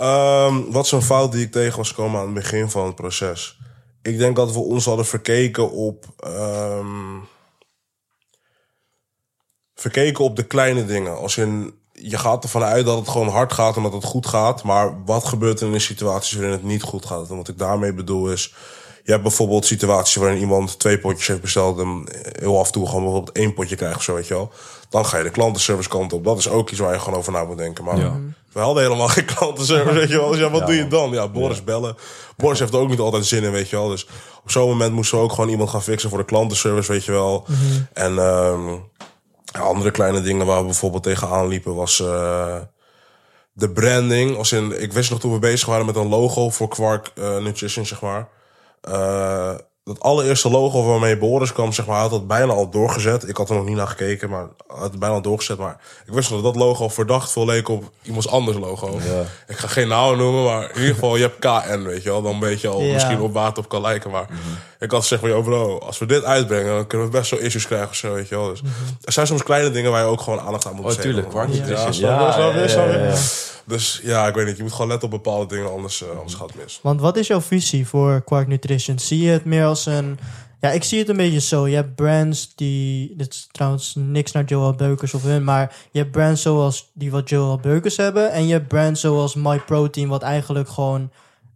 Um, wat is een fout die ik tegen was gekomen aan het begin van het proces? Ik denk dat we ons hadden verkeken op... Um, verkeken op de kleine dingen. Als in, je gaat ervan uit dat het gewoon hard gaat en dat het goed gaat. Maar wat gebeurt er in de situaties waarin het niet goed gaat? En wat ik daarmee bedoel is... Je hebt bijvoorbeeld situaties waarin iemand twee potjes heeft besteld... en heel af en toe gewoon bijvoorbeeld één potje krijgt of zo, weet je wel. Dan ga je de klantenservice kant op. Dat is ook iets waar je gewoon over na moet denken. Maar ja. we hadden helemaal geen klantenservice, weet je wel. Dus ja, wat ja, doe je dan? Ja, Boris ja. bellen. Boris heeft er ook niet altijd zin in, weet je wel. Dus op zo'n moment moesten we ook gewoon iemand gaan fixen voor de klantenservice, weet je wel. Mm-hmm. En um, andere kleine dingen waar we bijvoorbeeld tegenaan liepen was... Uh, de branding. Als in, ik wist nog toen we bezig waren met een logo voor Quark uh, Nutrition, zeg maar... Uh, dat allereerste logo waarmee Boris kwam, zeg maar, hij had dat bijna al doorgezet. Ik had er nog niet naar gekeken, maar hij had het bijna al doorgezet. Maar ik wist nog dat dat logo verdacht veel leek op iemands anders logo. Ja. Ik ga geen naam noemen, maar in ieder geval, je hebt K N, weet je wel. Dan weet je al ja. misschien op waar het op kan lijken. Maar mm-hmm. ik had gezegd van, yo bro, als we dit uitbrengen, dan kunnen we best wel issues krijgen of zo, weet je wel. Dus mm-hmm. er zijn soms kleine dingen waar je ook gewoon aandacht aan moet besteden. Oh, tuurlijk, Quark Nutrition. Ja, ja, ja, ja, ja. Dus ja, ik weet niet, je moet gewoon letten op bepaalde dingen, anders, uh, anders gaat het mis. Want wat is jouw visie voor Quark Nutrition? Zie je het meer als een... Ja, ik zie het een beetje zo. Je hebt brands die... Dit is trouwens niks naar Joel Beukers of hun, maar je hebt brands zoals die wat Joel Beukers hebben en je hebt brands zoals MyProtein, wat eigenlijk gewoon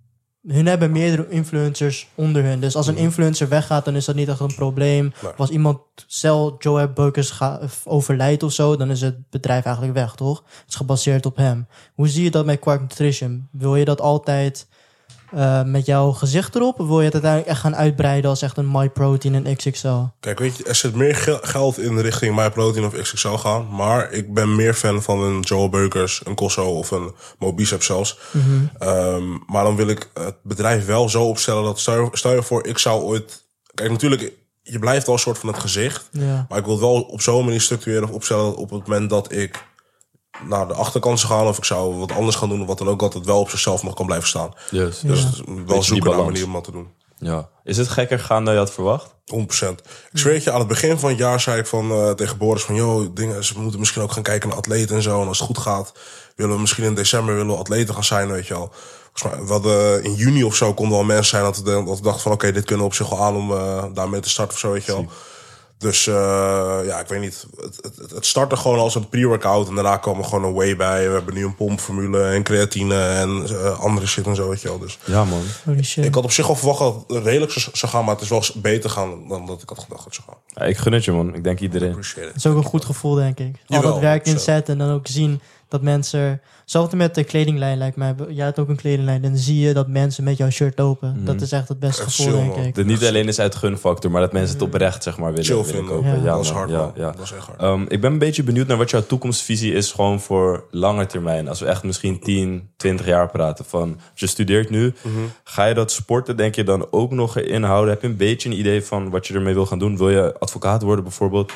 hun hebben meerdere influencers onder hun. Dus als een influencer weggaat, dan is dat niet echt een probleem. Nee. Als iemand, stel Joe Beukers ga, overlijdt of zo, dan is het bedrijf eigenlijk weg, toch? Het is gebaseerd op hem. Hoe zie je dat met Quark Nutrition? Wil je dat altijd uh, met jouw gezicht erop? Of wil je het uiteindelijk echt gaan uitbreiden als echt een MyProtein en X X L? Kijk, weet je, er zit meer ge- geld in richting MyProtein of X X L gaan. Maar ik ben meer fan van een Joel Beukers, een Kosso of een Mobicep zelfs. Mm-hmm. Um, maar dan wil ik het bedrijf wel zo opstellen dat... Stel je, stel je voor, ik zou ooit... Kijk, natuurlijk, je blijft wel een soort van het gezicht. Ja. Maar ik wil het wel op zo'n manier structureren of opstellen... dat op het moment dat ik naar de achterkant zou gaan... of ik zou wat anders gaan doen... of wat dan ook, dat het wel op zichzelf nog kan blijven staan. Yes. Dus Ja. wel die zoeken naar een balans. manier om dat te doen. Ja. Is het gekker gaan dan je had verwacht? honderd procent. Ik zweer het je, aan het begin van het jaar zei ik van, uh, tegen Boris van... Yo, dingen, ze moeten misschien ook gaan kijken naar atleten en zo. En als het goed gaat, willen we misschien in december willen we atleten gaan zijn, weet je wel. Volgens mij, we hadden, in juni of zo konden wel mensen zijn dat we, dat we dachten van... Oké, okay, dit kunnen we op zich wel aan om uh, daarmee te starten of zo, weet je wel. Zie. Dus uh, ja, ik weet niet. Het, het, het startte gewoon als een pre-workout. En daarna kwam er gewoon een whey bij. We hebben nu een pompformule en creatine en uh, andere shit en zo, weet je wel. Dus ja, man. Holy shit. ik had op zich al verwacht dat het redelijk zou gaan. Maar het is wel beter gaan dan dat ik had gedacht dat het zou gaan. Ja, ik gun het je, man. Ik denk iedereen. Appreciate it. Het is ook een goed gevoel, denk ik. Al Jawel, dat werk zo. inzetten en dan ook zien dat mensen... Hetzelfde met de kledinglijn lijkt mij. Jij hebt ook een kledinglijn. Dan zie je dat mensen met jouw shirt lopen. Mm. Dat is echt het beste Echt gevoel, chill, denk man. ik. De niet alleen is uit gunfactor, maar dat mensen het oprecht, zeg maar, willen, Chill willen vinden. kopen. Ja. Ja, Dat is man. hard, Ja, man. ja. Dat is echt hard. Um, ik ben een beetje benieuwd naar wat jouw toekomstvisie is gewoon voor lange termijn. Als we echt misschien tien, twintig jaar praten. Van, als je studeert nu, Mm-hmm. ga je dat sporten denk je dan ook nog inhouden? Heb je een beetje een idee van wat je ermee wil gaan doen? Wil je advocaat worden bijvoorbeeld?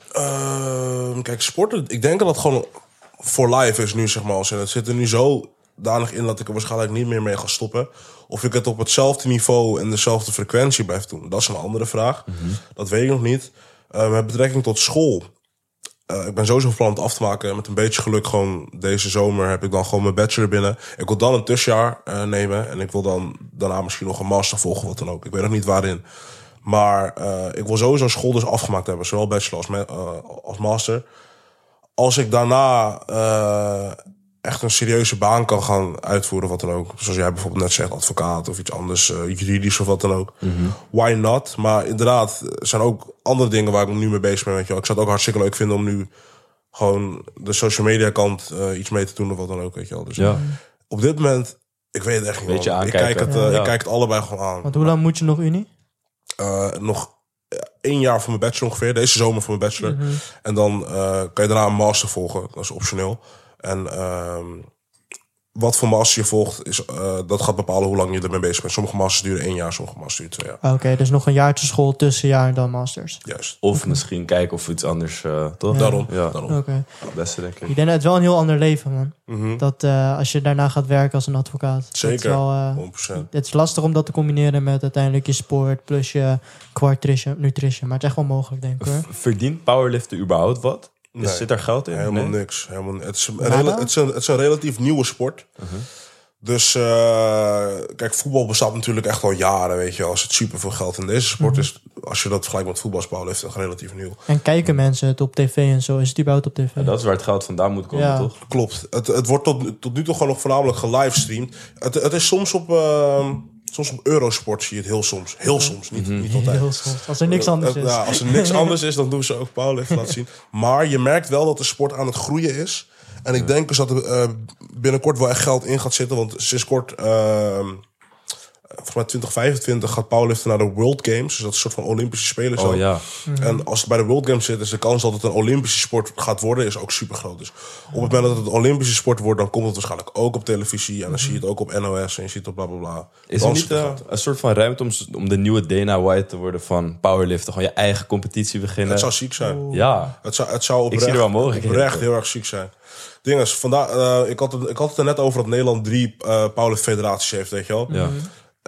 Uh, kijk, sporten, ik denk dat het gewoon voor life is nu, zeg maar. En het zit er nu zo danig in dat ik er waarschijnlijk niet meer mee ga stoppen. Of ik het op hetzelfde niveau en dezelfde frequentie blijf doen. Dat is een andere vraag. Mm-hmm. Dat weet ik nog niet. Uh, met betrekking tot school. Uh, ik ben sowieso van plan om het af te maken. Met een beetje geluk gewoon deze zomer heb ik dan gewoon mijn bachelor binnen. Ik wil dan een tussenjaar uh, nemen. En ik wil dan daarna misschien nog een master volgen, wat dan ook. Ik weet nog niet waarin. Maar uh, ik wil sowieso school dus afgemaakt hebben. Zowel bachelor als, me- uh, als master. Als ik daarna uh, echt een serieuze baan kan gaan uitvoeren, wat dan ook. Zoals jij bijvoorbeeld net zegt, advocaat of iets anders, uh, juridisch of wat dan ook. Mm-hmm. Why not? Maar inderdaad, er zijn ook andere dingen waar ik nu mee bezig ben. Weet je wel. Ik zou het ook hartstikke leuk vinden om nu gewoon de social media kant uh, iets mee te doen of wat dan ook. Weet je wel. Dus Ja. op dit moment, ik weet het echt niet. Beetje man. Ik aankijken. kijk, het, uh, Ja. ik kijk het allebei gewoon aan. Want hoe lang moet je nog unie? Uh, nog één jaar voor mijn bachelor ongeveer. Deze zomer voor mijn bachelor. Mm-hmm. En dan uh, kan je daarna een master volgen. Dat is optioneel. En uh, wat voor master je volgt, is, uh, dat gaat bepalen hoe lang je ermee bezig bent. Sommige masters duren één jaar, sommige masters duren twee jaar. Ah, Oké, okay, dus nog een jaartje school, tussenjaar en dan masters. Juist. Of misschien kijken of iets anders, uh, toch? Ja. Daarom. Ja. daarom. Oké. Okay. Het beste denk ik. Ik denk dat het wel een heel ander leven, man. Mm-hmm. Dat uh, als je daarna gaat werken als een advocaat. Zeker, Dat is wel, uh, honderd procent. het is lastig om dat te combineren met uiteindelijk je sport plus je nutrition, nutrition. Maar het is echt wel mogelijk, denk ik, hoor. Verdient powerliften überhaupt wat? Nee. Is, zit daar geld in? Helemaal Nee? niks. Helemaal, het, is een, Nada? rela- het, is een, het is een relatief nieuwe sport. Uh-huh. Dus uh, kijk, voetbal bestaat natuurlijk echt al jaren, weet je. Als het superveel geld in deze sport is, als je dat vergelijkt met voetbal, is powerlifting relatief nieuw. En kijken mensen het op tv en zo? Is het überhaupt op tv? Ja, dat is waar het geld vandaan moet komen, Ja. toch? Klopt. Het, het wordt tot, tot nu toe gewoon nog voornamelijk gelivestreamd. Het, het is soms op, uh, soms op Eurosport zie je het heel soms. Heel soms, niet, niet altijd. Heel soms. Als er niks anders Uh, is. ja, als er niks anders is, dan doen ze ook powerlifting laten zien. Maar je merkt wel dat de sport aan het groeien is. En ik denk dus dat er uh, binnenkort wel echt geld in gaat zitten. Want sinds kort, uh, volgens mij twintig vijfentwintig, gaat powerliften naar de World Games. Dus dat is een soort van Olympische Spelen. Oh zo. ja. En als het bij de World Games zit, is de kans dat het een Olympische sport gaat worden, is ook super groot. Dus op het moment dat het een Olympische sport wordt, dan komt het waarschijnlijk ook op televisie. En dan zie je het ook op N O S en je ziet het op blablabla. Bla, bla. Is Dan er niet het uh, groot. een soort van ruimte om, om de nieuwe Dana White te worden van powerliften? Gewoon je eigen competitie beginnen? Het zou ziek zijn. Ja. Het zou, het zou oprecht, zie er wel mogelijkheden oprecht in. heel erg ziek zijn. Ding is, vandaar, uh, ik, had het, ik had het er net over dat Nederland drie uh, powerlift federaties heeft, weet je wel. Ja.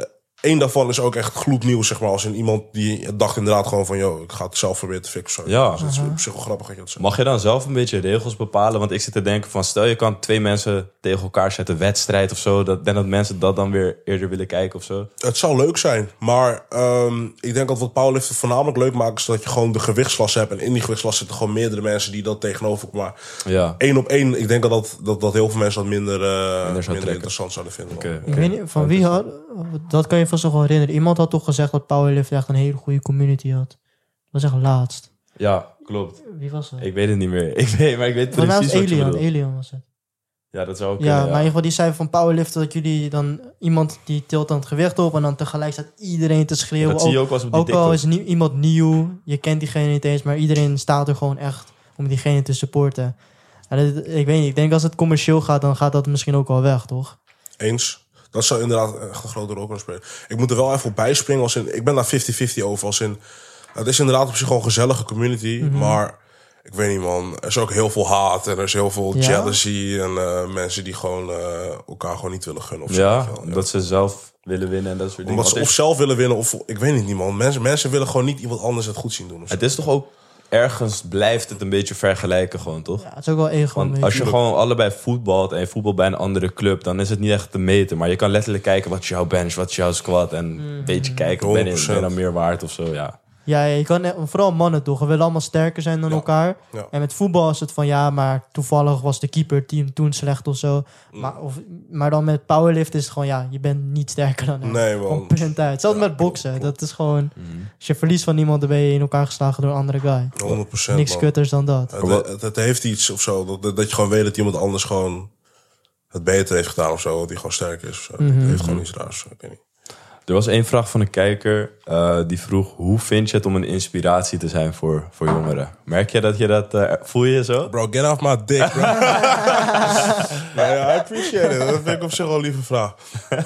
Eén daarvan is ook echt gloednieuw, zeg maar. Als in iemand die dacht inderdaad gewoon van... yo, ik ga het zelf proberen te fixen. Ja. Dus dat is op zich wel grappig dat je dat zegt. Mag je dan zelf een beetje regels bepalen? Want ik zit te denken van... stel je kan twee mensen tegen elkaar zetten, wedstrijd of zo. Dat, denk dat mensen dat dan weer eerder willen kijken of zo. Het zou leuk zijn, maar um, ik denk dat wat powerliften voornamelijk leuk maakt... is dat je gewoon de gewichtsklasse hebt. En in die gewichtsklasse zitten gewoon meerdere mensen die dat tegenover... Maar Ja. één op één, ik denk dat, dat, dat, dat heel veel mensen dat minder, uh, minder, trekken. interessant zouden vinden. Oké, Ik weet niet, van wie had... Dat kan je vast nog wel herinneren. Iemand had toch gezegd dat powerlift echt een hele goede community had. Dat was echt laatst. Ja, klopt. Wie was dat? Ik weet het niet meer. Ik weet, maar ik weet Van precies naast wat je Elian. bedoelt. Elian was het. Ja, dat zou ook Ja, kunnen, maar in ieder geval die zei van powerliften dat jullie dan... Iemand die tilt dan het gewicht op en dan tegelijk staat iedereen te schreeuwen. Dat zie je ook wel eens op die Ook al TikTok. is nie- iemand nieuw, je kent diegene niet eens, maar iedereen staat er gewoon echt om diegene te supporten. En dat, ik weet niet, ik denk als het commercieel gaat, dan gaat dat misschien ook wel weg, toch? Eens. Dat zou inderdaad echt een grote rol kunnen spelen. Ik moet er wel even op bijspringen. Als in, ik ben daar vijftig vijftig over. Als in, het is inderdaad op zich gewoon een gezellige community. Mhm. Maar ik weet niet, man. Er is ook heel veel haat. En er is heel veel Ja? jealousy. En uh, mensen die gewoon uh, elkaar gewoon niet willen gunnen. Of zo, Ja, weet je wel. omdat ze zelf willen winnen en dat soort dingen. Omdat ze Want of zelf willen winnen. Of ik weet niet, man. Mensen, mensen willen gewoon niet iemand anders het goed zien doen. Of zo. het is toch ook... Ergens blijft het een beetje vergelijken gewoon, toch? Ja, het is ook wel ego. Want als je gewoon allebei voetbalt en je voetbalt bij een andere club... dan is het niet echt te meten. Maar je kan letterlijk kijken wat is jouw bench, wat is jouw squat... en een beetje kijken, ben je, ben je dan meer waard of zo, ja. Ja, je kan, vooral mannen toch, we willen allemaal sterker zijn dan Ja. elkaar. Ja. En met voetbal is het van ja, maar toevallig was de keeper-team toen slecht of zo. Mm. Maar, of, maar dan met powerlift is het gewoon ja, je bent niet sterker dan hem. Nee, man. Gewoon punt uit. Hetzelfde Ja, met boksen. klopt, Dat is gewoon, Mhm. als je verliest van iemand, dan ben je in elkaar geslagen door een andere guy. honderd procent, Niks man. kutters dan dat. Het, het, het, het heeft iets of zo. Dat, dat je gewoon weet dat iemand anders gewoon het beter heeft gedaan of zo. Dat hij gewoon sterk is of zo. Mhm. Het heeft gewoon iets raars. Ik weet niet. Er was één vraag van een kijker uh, die vroeg... hoe vind je het om een inspiratie te zijn voor, voor jongeren? Merk je dat je dat... Uh, voel je je zo? Bro, get off my dick, bro. Nee, ja, I appreciate it. Dat vind ik op zich wel een lieve vraag.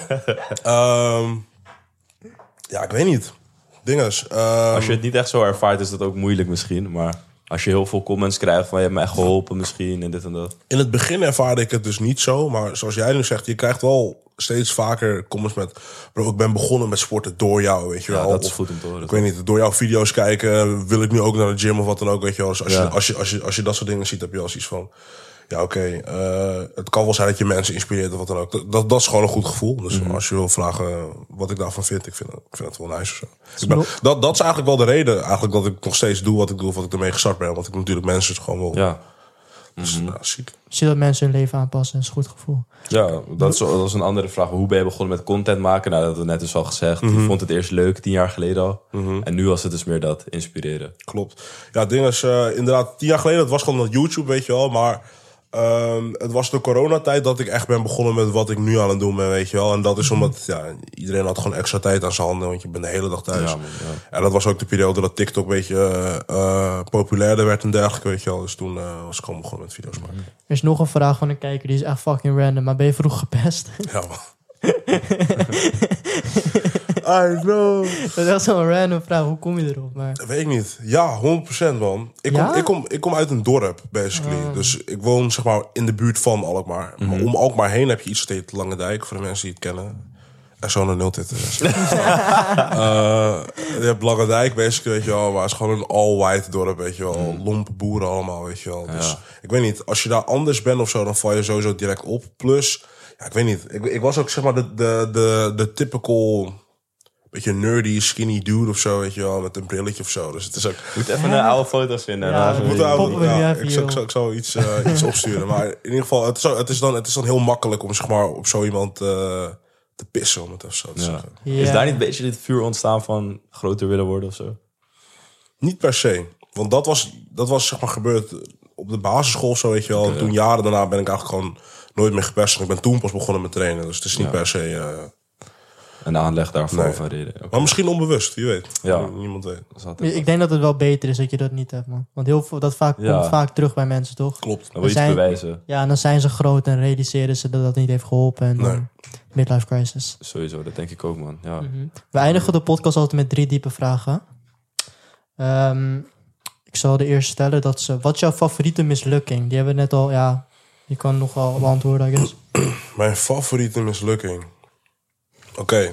um, ja, ik weet niet. Dinges. Um, Als je het niet echt zo ervaart, is dat ook moeilijk misschien. Maar als je heel veel comments krijgt van... je hebt me echt geholpen misschien en dit en dat. In het begin ervaarde ik het dus niet zo. Maar zoals jij nu zegt, je krijgt wel steeds vaker comments met... Bro, ik ben begonnen met sporten door jou, weet je wel. Ja, dat is Of, goed om te horen. ik weet niet, door jouw video's kijken... wil ik nu ook naar de gym of wat dan ook, weet je wel. Dus als, Ja. je, als, je, als, je, als je dat soort dingen ziet, heb je wel zoiets van... Ja, oké, okay, uh, het kan wel zijn dat je mensen inspireert of wat dan ook. Dat, dat, dat is gewoon een goed gevoel. Dus Mhm. als je wil vragen wat ik daarvan vind, ik vind, ik vind het wel nice of zo. Ik ben, dat, dat is eigenlijk wel de reden eigenlijk dat ik nog steeds doe wat ik doe, of wat ik ermee gestart ben. Want ik natuurlijk mensen het gewoon wil. Ja. Dus, nou, ziek. Zie dat mensen hun leven aanpassen, is een goed gevoel. Ja, dat is, dat is een andere vraag. Hoe ben je begonnen met content maken? Nou, dat hebben we net dus al gezegd. Je vond het eerst leuk, tien jaar geleden al. En nu was het dus meer dat, inspireren. Klopt. Ja, het ding is, uh, inderdaad, tien jaar geleden, het was gewoon op YouTube, weet je wel. Maar um, het was de coronatijd dat ik echt ben begonnen met wat ik nu aan het doen ben, weet je wel. En dat is omdat, ja, iedereen had gewoon extra tijd aan zijn handen, want je bent de hele dag thuis. Ja, man, ja. En dat was ook de periode dat TikTok een beetje uh, uh, populairder werd en dergelijke, weet je wel. Dus toen uh, was ik gewoon begonnen met video's maken. Er is nog een vraag van een kijker, die is echt fucking random. Maar ben je vroeg gepest? Ja, man. I know. Dat is echt zo'n random vraag, hoe kom je erop? Maar... Dat weet ik niet. Ja, honderd procent, man. Ik kom, Ja? ik, kom, ik kom uit een dorp, basically. Oh. Dus ik woon, zeg maar, in de buurt van Alkmaar. Maar om Alkmaar heen heb je iets dat heet Lange Dijk, voor de mensen die het kennen. En zo'n nul dit. uh, je hebt Lange Dijk, basically, weet je wel. Maar het is gewoon een all-white dorp, weet je wel. Lompe boeren allemaal, weet je wel. Dus Ja. ik weet niet, als je daar anders bent of zo, dan val je sowieso direct op. Plus, ja, ik weet niet. Ik, ik was ook, zeg maar, de, de, de, de typical... beetje nerdy, skinny dude of zo, weet je wel, met een brilletje of zo. Dus het is ook... Je moet even een oude foto's vinden. Ja, en dan we Moet even- wel- poppen we nu ja, even, ik, zou, ik, joh. zou, ik zou iets, uh, iets opsturen. Maar in ieder geval, het is, zo- het is, dan, het is dan heel makkelijk om, zeg maar, op zo iemand uh, te pissen, om het even zo te Ja. zeggen. Ja. Is daar niet een beetje dit vuur ontstaan van groter willen worden of zo? Niet per se. Want dat was, dat was zeg maar gebeurd op de basisschool of zo, weet je wel. En toen jaren daarna ben ik eigenlijk gewoon nooit meer gepest. En ik ben toen pas begonnen met trainen. Dus het is niet Ja. per se... Uh, Een aanleg daarvoor Nee. van reden. Oké. maar misschien onbewust, wie weet. Ja. Niemand weet. Dat is altijd- Ik denk dat het wel beter is dat je dat niet hebt, man. Want heel veel, dat vaak, Ja. komt vaak terug bij mensen, toch? Klopt. Dan wil je iets zijn- bewijzen. Ja, en dan zijn ze groot en realiseren ze dat dat niet heeft geholpen. En dan Nee. midlife crisis. Sowieso, dat denk ik ook, man. Ja. Mhm. We eindigen de podcast altijd met drie diepe vragen. Ehm, ik zal de eerste stellen. Dat is, uh, wat is jouw favoriete mislukking? Die hebben we net al, ja... Je kan nog wel beantwoorden, I guess. Mijn favoriete mislukking. Oké.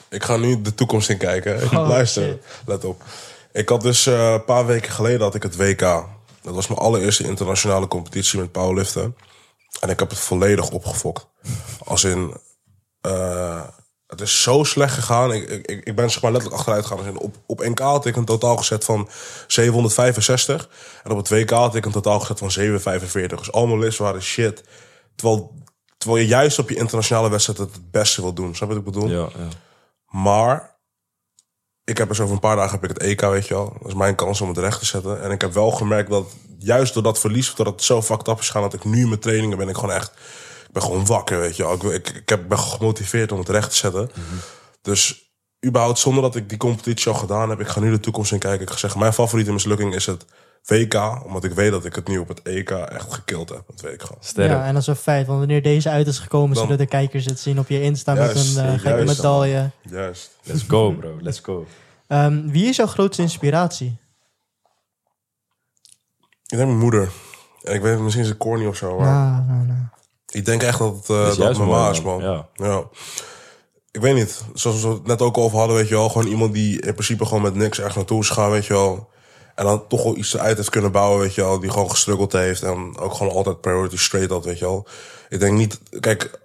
Ik ga nu de toekomst in kijken. Oh, Luister, shit. let op. Ik had dus uh, een paar weken geleden had ik het W K. Dat was mijn allereerste internationale competitie met powerliften. En ik heb het volledig opgefokt. Als in... Uh, het is zo slecht gegaan. Ik, ik, ik ben zeg maar letterlijk achteruit gegaan. Dus op, op N K had ik een totaal gezet van zevenhonderdvijfenzestig. En op het W K had ik een totaal gezet van zevenhonderdvijfenveertig. Dus al mijn lists waren shit. Terwijl, terwijl je juist op je internationale wedstrijd het het beste wil doen. Snap je wat ik bedoel? Ja, ja. Maar ik heb dus over een paar dagen heb ik het E K, weet je wel. Dat is mijn kans om het recht te zetten. En ik heb wel gemerkt dat juist door dat verlies, dat het zo fucked up is gaan, dat ik nu in mijn trainingen ben ik gewoon echt... Ik ben gewoon wakker, weet je wel. Ik, ik, ik heb, ben gemotiveerd om het recht te zetten. Mm-hmm. Dus überhaupt zonder dat ik die competitie al gedaan heb, ik ga nu de toekomst in kijken. Ik ga zeggen, mijn favoriete mislukking is het W K. Omdat ik weet dat ik het nu op het E K echt gekild heb. Dat weet ik gewoon. Sterk. Ja, en dat is een feit. Want wanneer deze uit is gekomen, Dan- zullen de kijkers het zien op je Insta Juist, met een uh, gekke juist. medaille. Juist. Let's go, bro. Let's go. Um, wie is jouw grootste inspiratie? Ik denk mijn moeder. En ik weet, misschien is het corny of zo, maar... Nou, nou, nou. Ik denk echt dat het, uh, Dat is dat juist mijn mooi, ma is, man. man. Ja. Ja. Ik weet niet. Zoals we het net ook al over hadden, weet je wel. Gewoon iemand die in principe gewoon met niks ergens naartoe is gaan, weet je wel. En dan toch wel iets uit heeft kunnen bouwen, weet je wel. Die gewoon gestruggeld heeft. En ook gewoon altijd priority straight had, weet je wel. Ik denk niet... Kijk...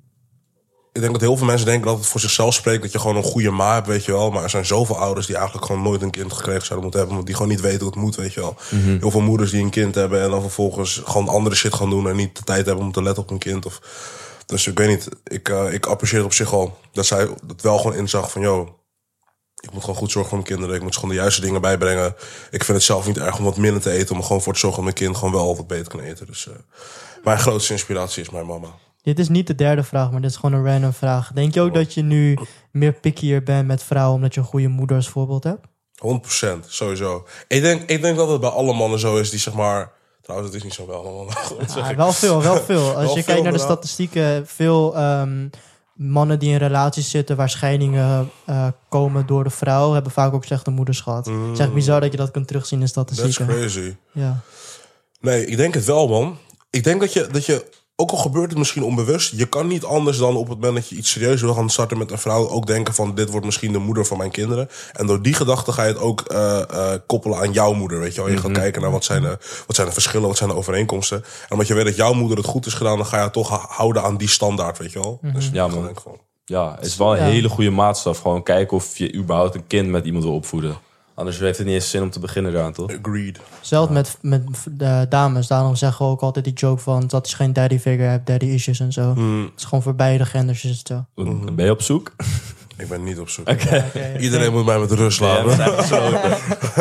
Ik denk dat heel veel mensen denken dat het voor zichzelf spreekt. Dat je gewoon een goede ma hebt, weet je wel. Maar er zijn zoveel ouders die eigenlijk gewoon nooit een kind gekregen zouden moeten hebben. Want die gewoon niet weten hoe het moet, weet je wel. Mhm. Heel veel moeders die een kind hebben en dan vervolgens gewoon andere shit gaan doen. En niet de tijd hebben om te letten op een kind. Of... Dus ik weet niet. Ik, uh, ik apprecieer het op zich al. Dat zij het wel gewoon inzag van, yo, ik moet gewoon goed zorgen voor mijn kinderen. Ik moet ze gewoon de juiste dingen bijbrengen. Ik vind het zelf niet erg om wat minder te eten. Om er gewoon voor te zorgen dat mijn kind gewoon wel wat beter kan eten. Dus uh, mijn grootste inspiratie is mijn mama. Dit is niet de derde vraag, maar dit is gewoon een random vraag. Denk je ook dat je nu meer pickier bent met vrouwen omdat je een goede moeder als voorbeeld hebt? honderd procent, sowieso. Ik denk, ik denk dat het bij alle mannen zo is die zeg maar... Trouwens, het is niet zo wel. Man. Goed, zeg Ah, ik. wel veel, wel veel. Als Wel je veel, kijkt naar de inderdaad. statistieken, veel um, mannen die in relaties zitten waar scheidingen uh, komen door de vrouw, hebben vaak ook slechte moeders gehad. Het is echt bizar dat je dat kunt terugzien in That's statistieken. crazy. Ja. Nee, ik denk het wel, man. Ik denk dat je, dat je, ook al gebeurt het misschien onbewust, je kan niet anders dan op het moment dat je iets serieus wil gaan starten met een vrouw, ook denken van, dit wordt misschien de moeder van mijn kinderen. En door die gedachte ga je het ook uh, uh, koppelen aan jouw moeder, weet je wel. Je gaat kijken naar wat zijn, de, wat zijn de verschillen, wat zijn de overeenkomsten. En omdat je weet dat jouw moeder het goed is gedaan, dan ga je het toch ha- houden aan die standaard, weet je wel. Dus Ja, ik man. denk van, Ja, het is wel een Ja. hele goede maatstaf. Gewoon kijken of je überhaupt een kind met iemand wil opvoeden. Anders heeft het niet eens zin om te beginnen eraan, toch? agreed. Zelfs met, met uh, dames, daarom zeggen we ook altijd die joke van dat je geen daddy figure hebt, daddy issues en zo. Het is gewoon voor beide genders is het zo. Ben je op zoek? Ik ben niet op zoek. Okay. Iedereen moet mij met rust Ja, we laten. zijn gesloten.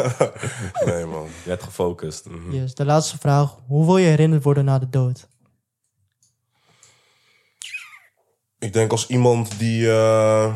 Nee, man. Je bent gefocust. Yes, de laatste vraag. Hoe wil je herinnerd worden na de dood? Ik denk als iemand die... Uh...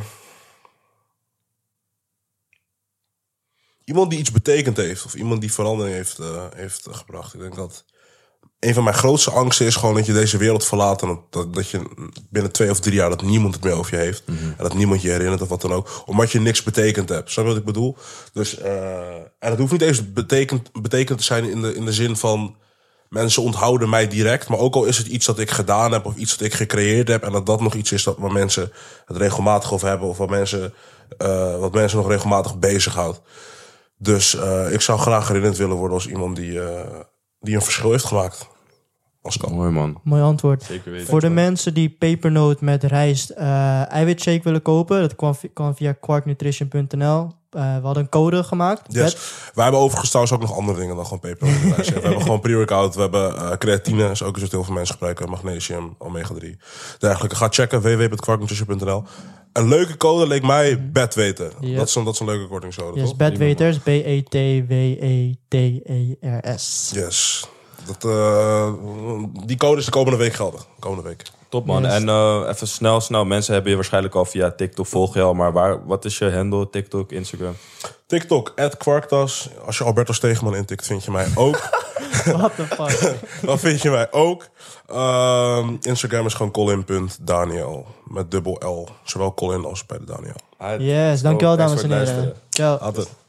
Iemand die iets betekend heeft. Of iemand die verandering heeft, uh, heeft uh, gebracht. Ik denk dat... Een van mijn grootste angsten is gewoon dat je deze wereld verlaat. En dat, dat, dat je binnen twee of drie jaar dat niemand het meer over je heeft. Mm-hmm. En dat niemand je herinnert of wat dan ook. Omdat je niks betekend hebt. Snap je wat ik bedoel? Dus, uh, en het hoeft niet eens betekend, betekend te zijn in de, in de zin van... Mensen onthouden mij direct. Maar ook al is het iets dat ik gedaan heb of iets dat ik gecreëerd heb. En dat dat nog iets is dat, waar mensen het regelmatig over hebben. Of waar mensen, uh, wat mensen nog regelmatig bezighoudt. Dus uh, ik zou graag herinnerd willen worden als iemand die, uh, die een verschil heeft gemaakt. Als kan. Mooi, man. Mooi antwoord. Zeker weten. Voor de mensen die pepernoot met rijst uh, eiwitshake willen kopen, dat kwam, kwam via quark nutrition punt n l. Uh, we hadden een code gemaakt. Yes. Met- Wij hebben overigens trouwens ook nog andere dingen dan gewoon peper. We hebben gewoon pre-workout, we hebben uh, creatine, dat is ook iets wat heel veel mensen gebruiken. Magnesium, omega drie. Dergelijke. Ga checken, w w w punt quark nutrition punt n l. Een leuke code leek mij bedweten. Yep. Dat, is een, dat is een leuke kortingscode, Yes, toch? bedweters. B E T W E T E R S. Yes. Dat, uh, die code is de komende week geldig. Komende week. Top, man. Yes. En uh, even snel, snel. Mensen hebben je waarschijnlijk al via TikTok, volg je al. Maar waar, wat is je handle? TikTok, Instagram? TikTok, at Quarktas. Als je Alberto Stegeman intikt, vind je mij ook. What the fuck? Dan vind je mij ook. Um, Instagram is gewoon colin punt daniel. Met dubbel L. Zowel Colin als bij de Daniel. Yes, dankjewel Oh, thanks dames voor en het heren. luisteren. Ciao. Altijd.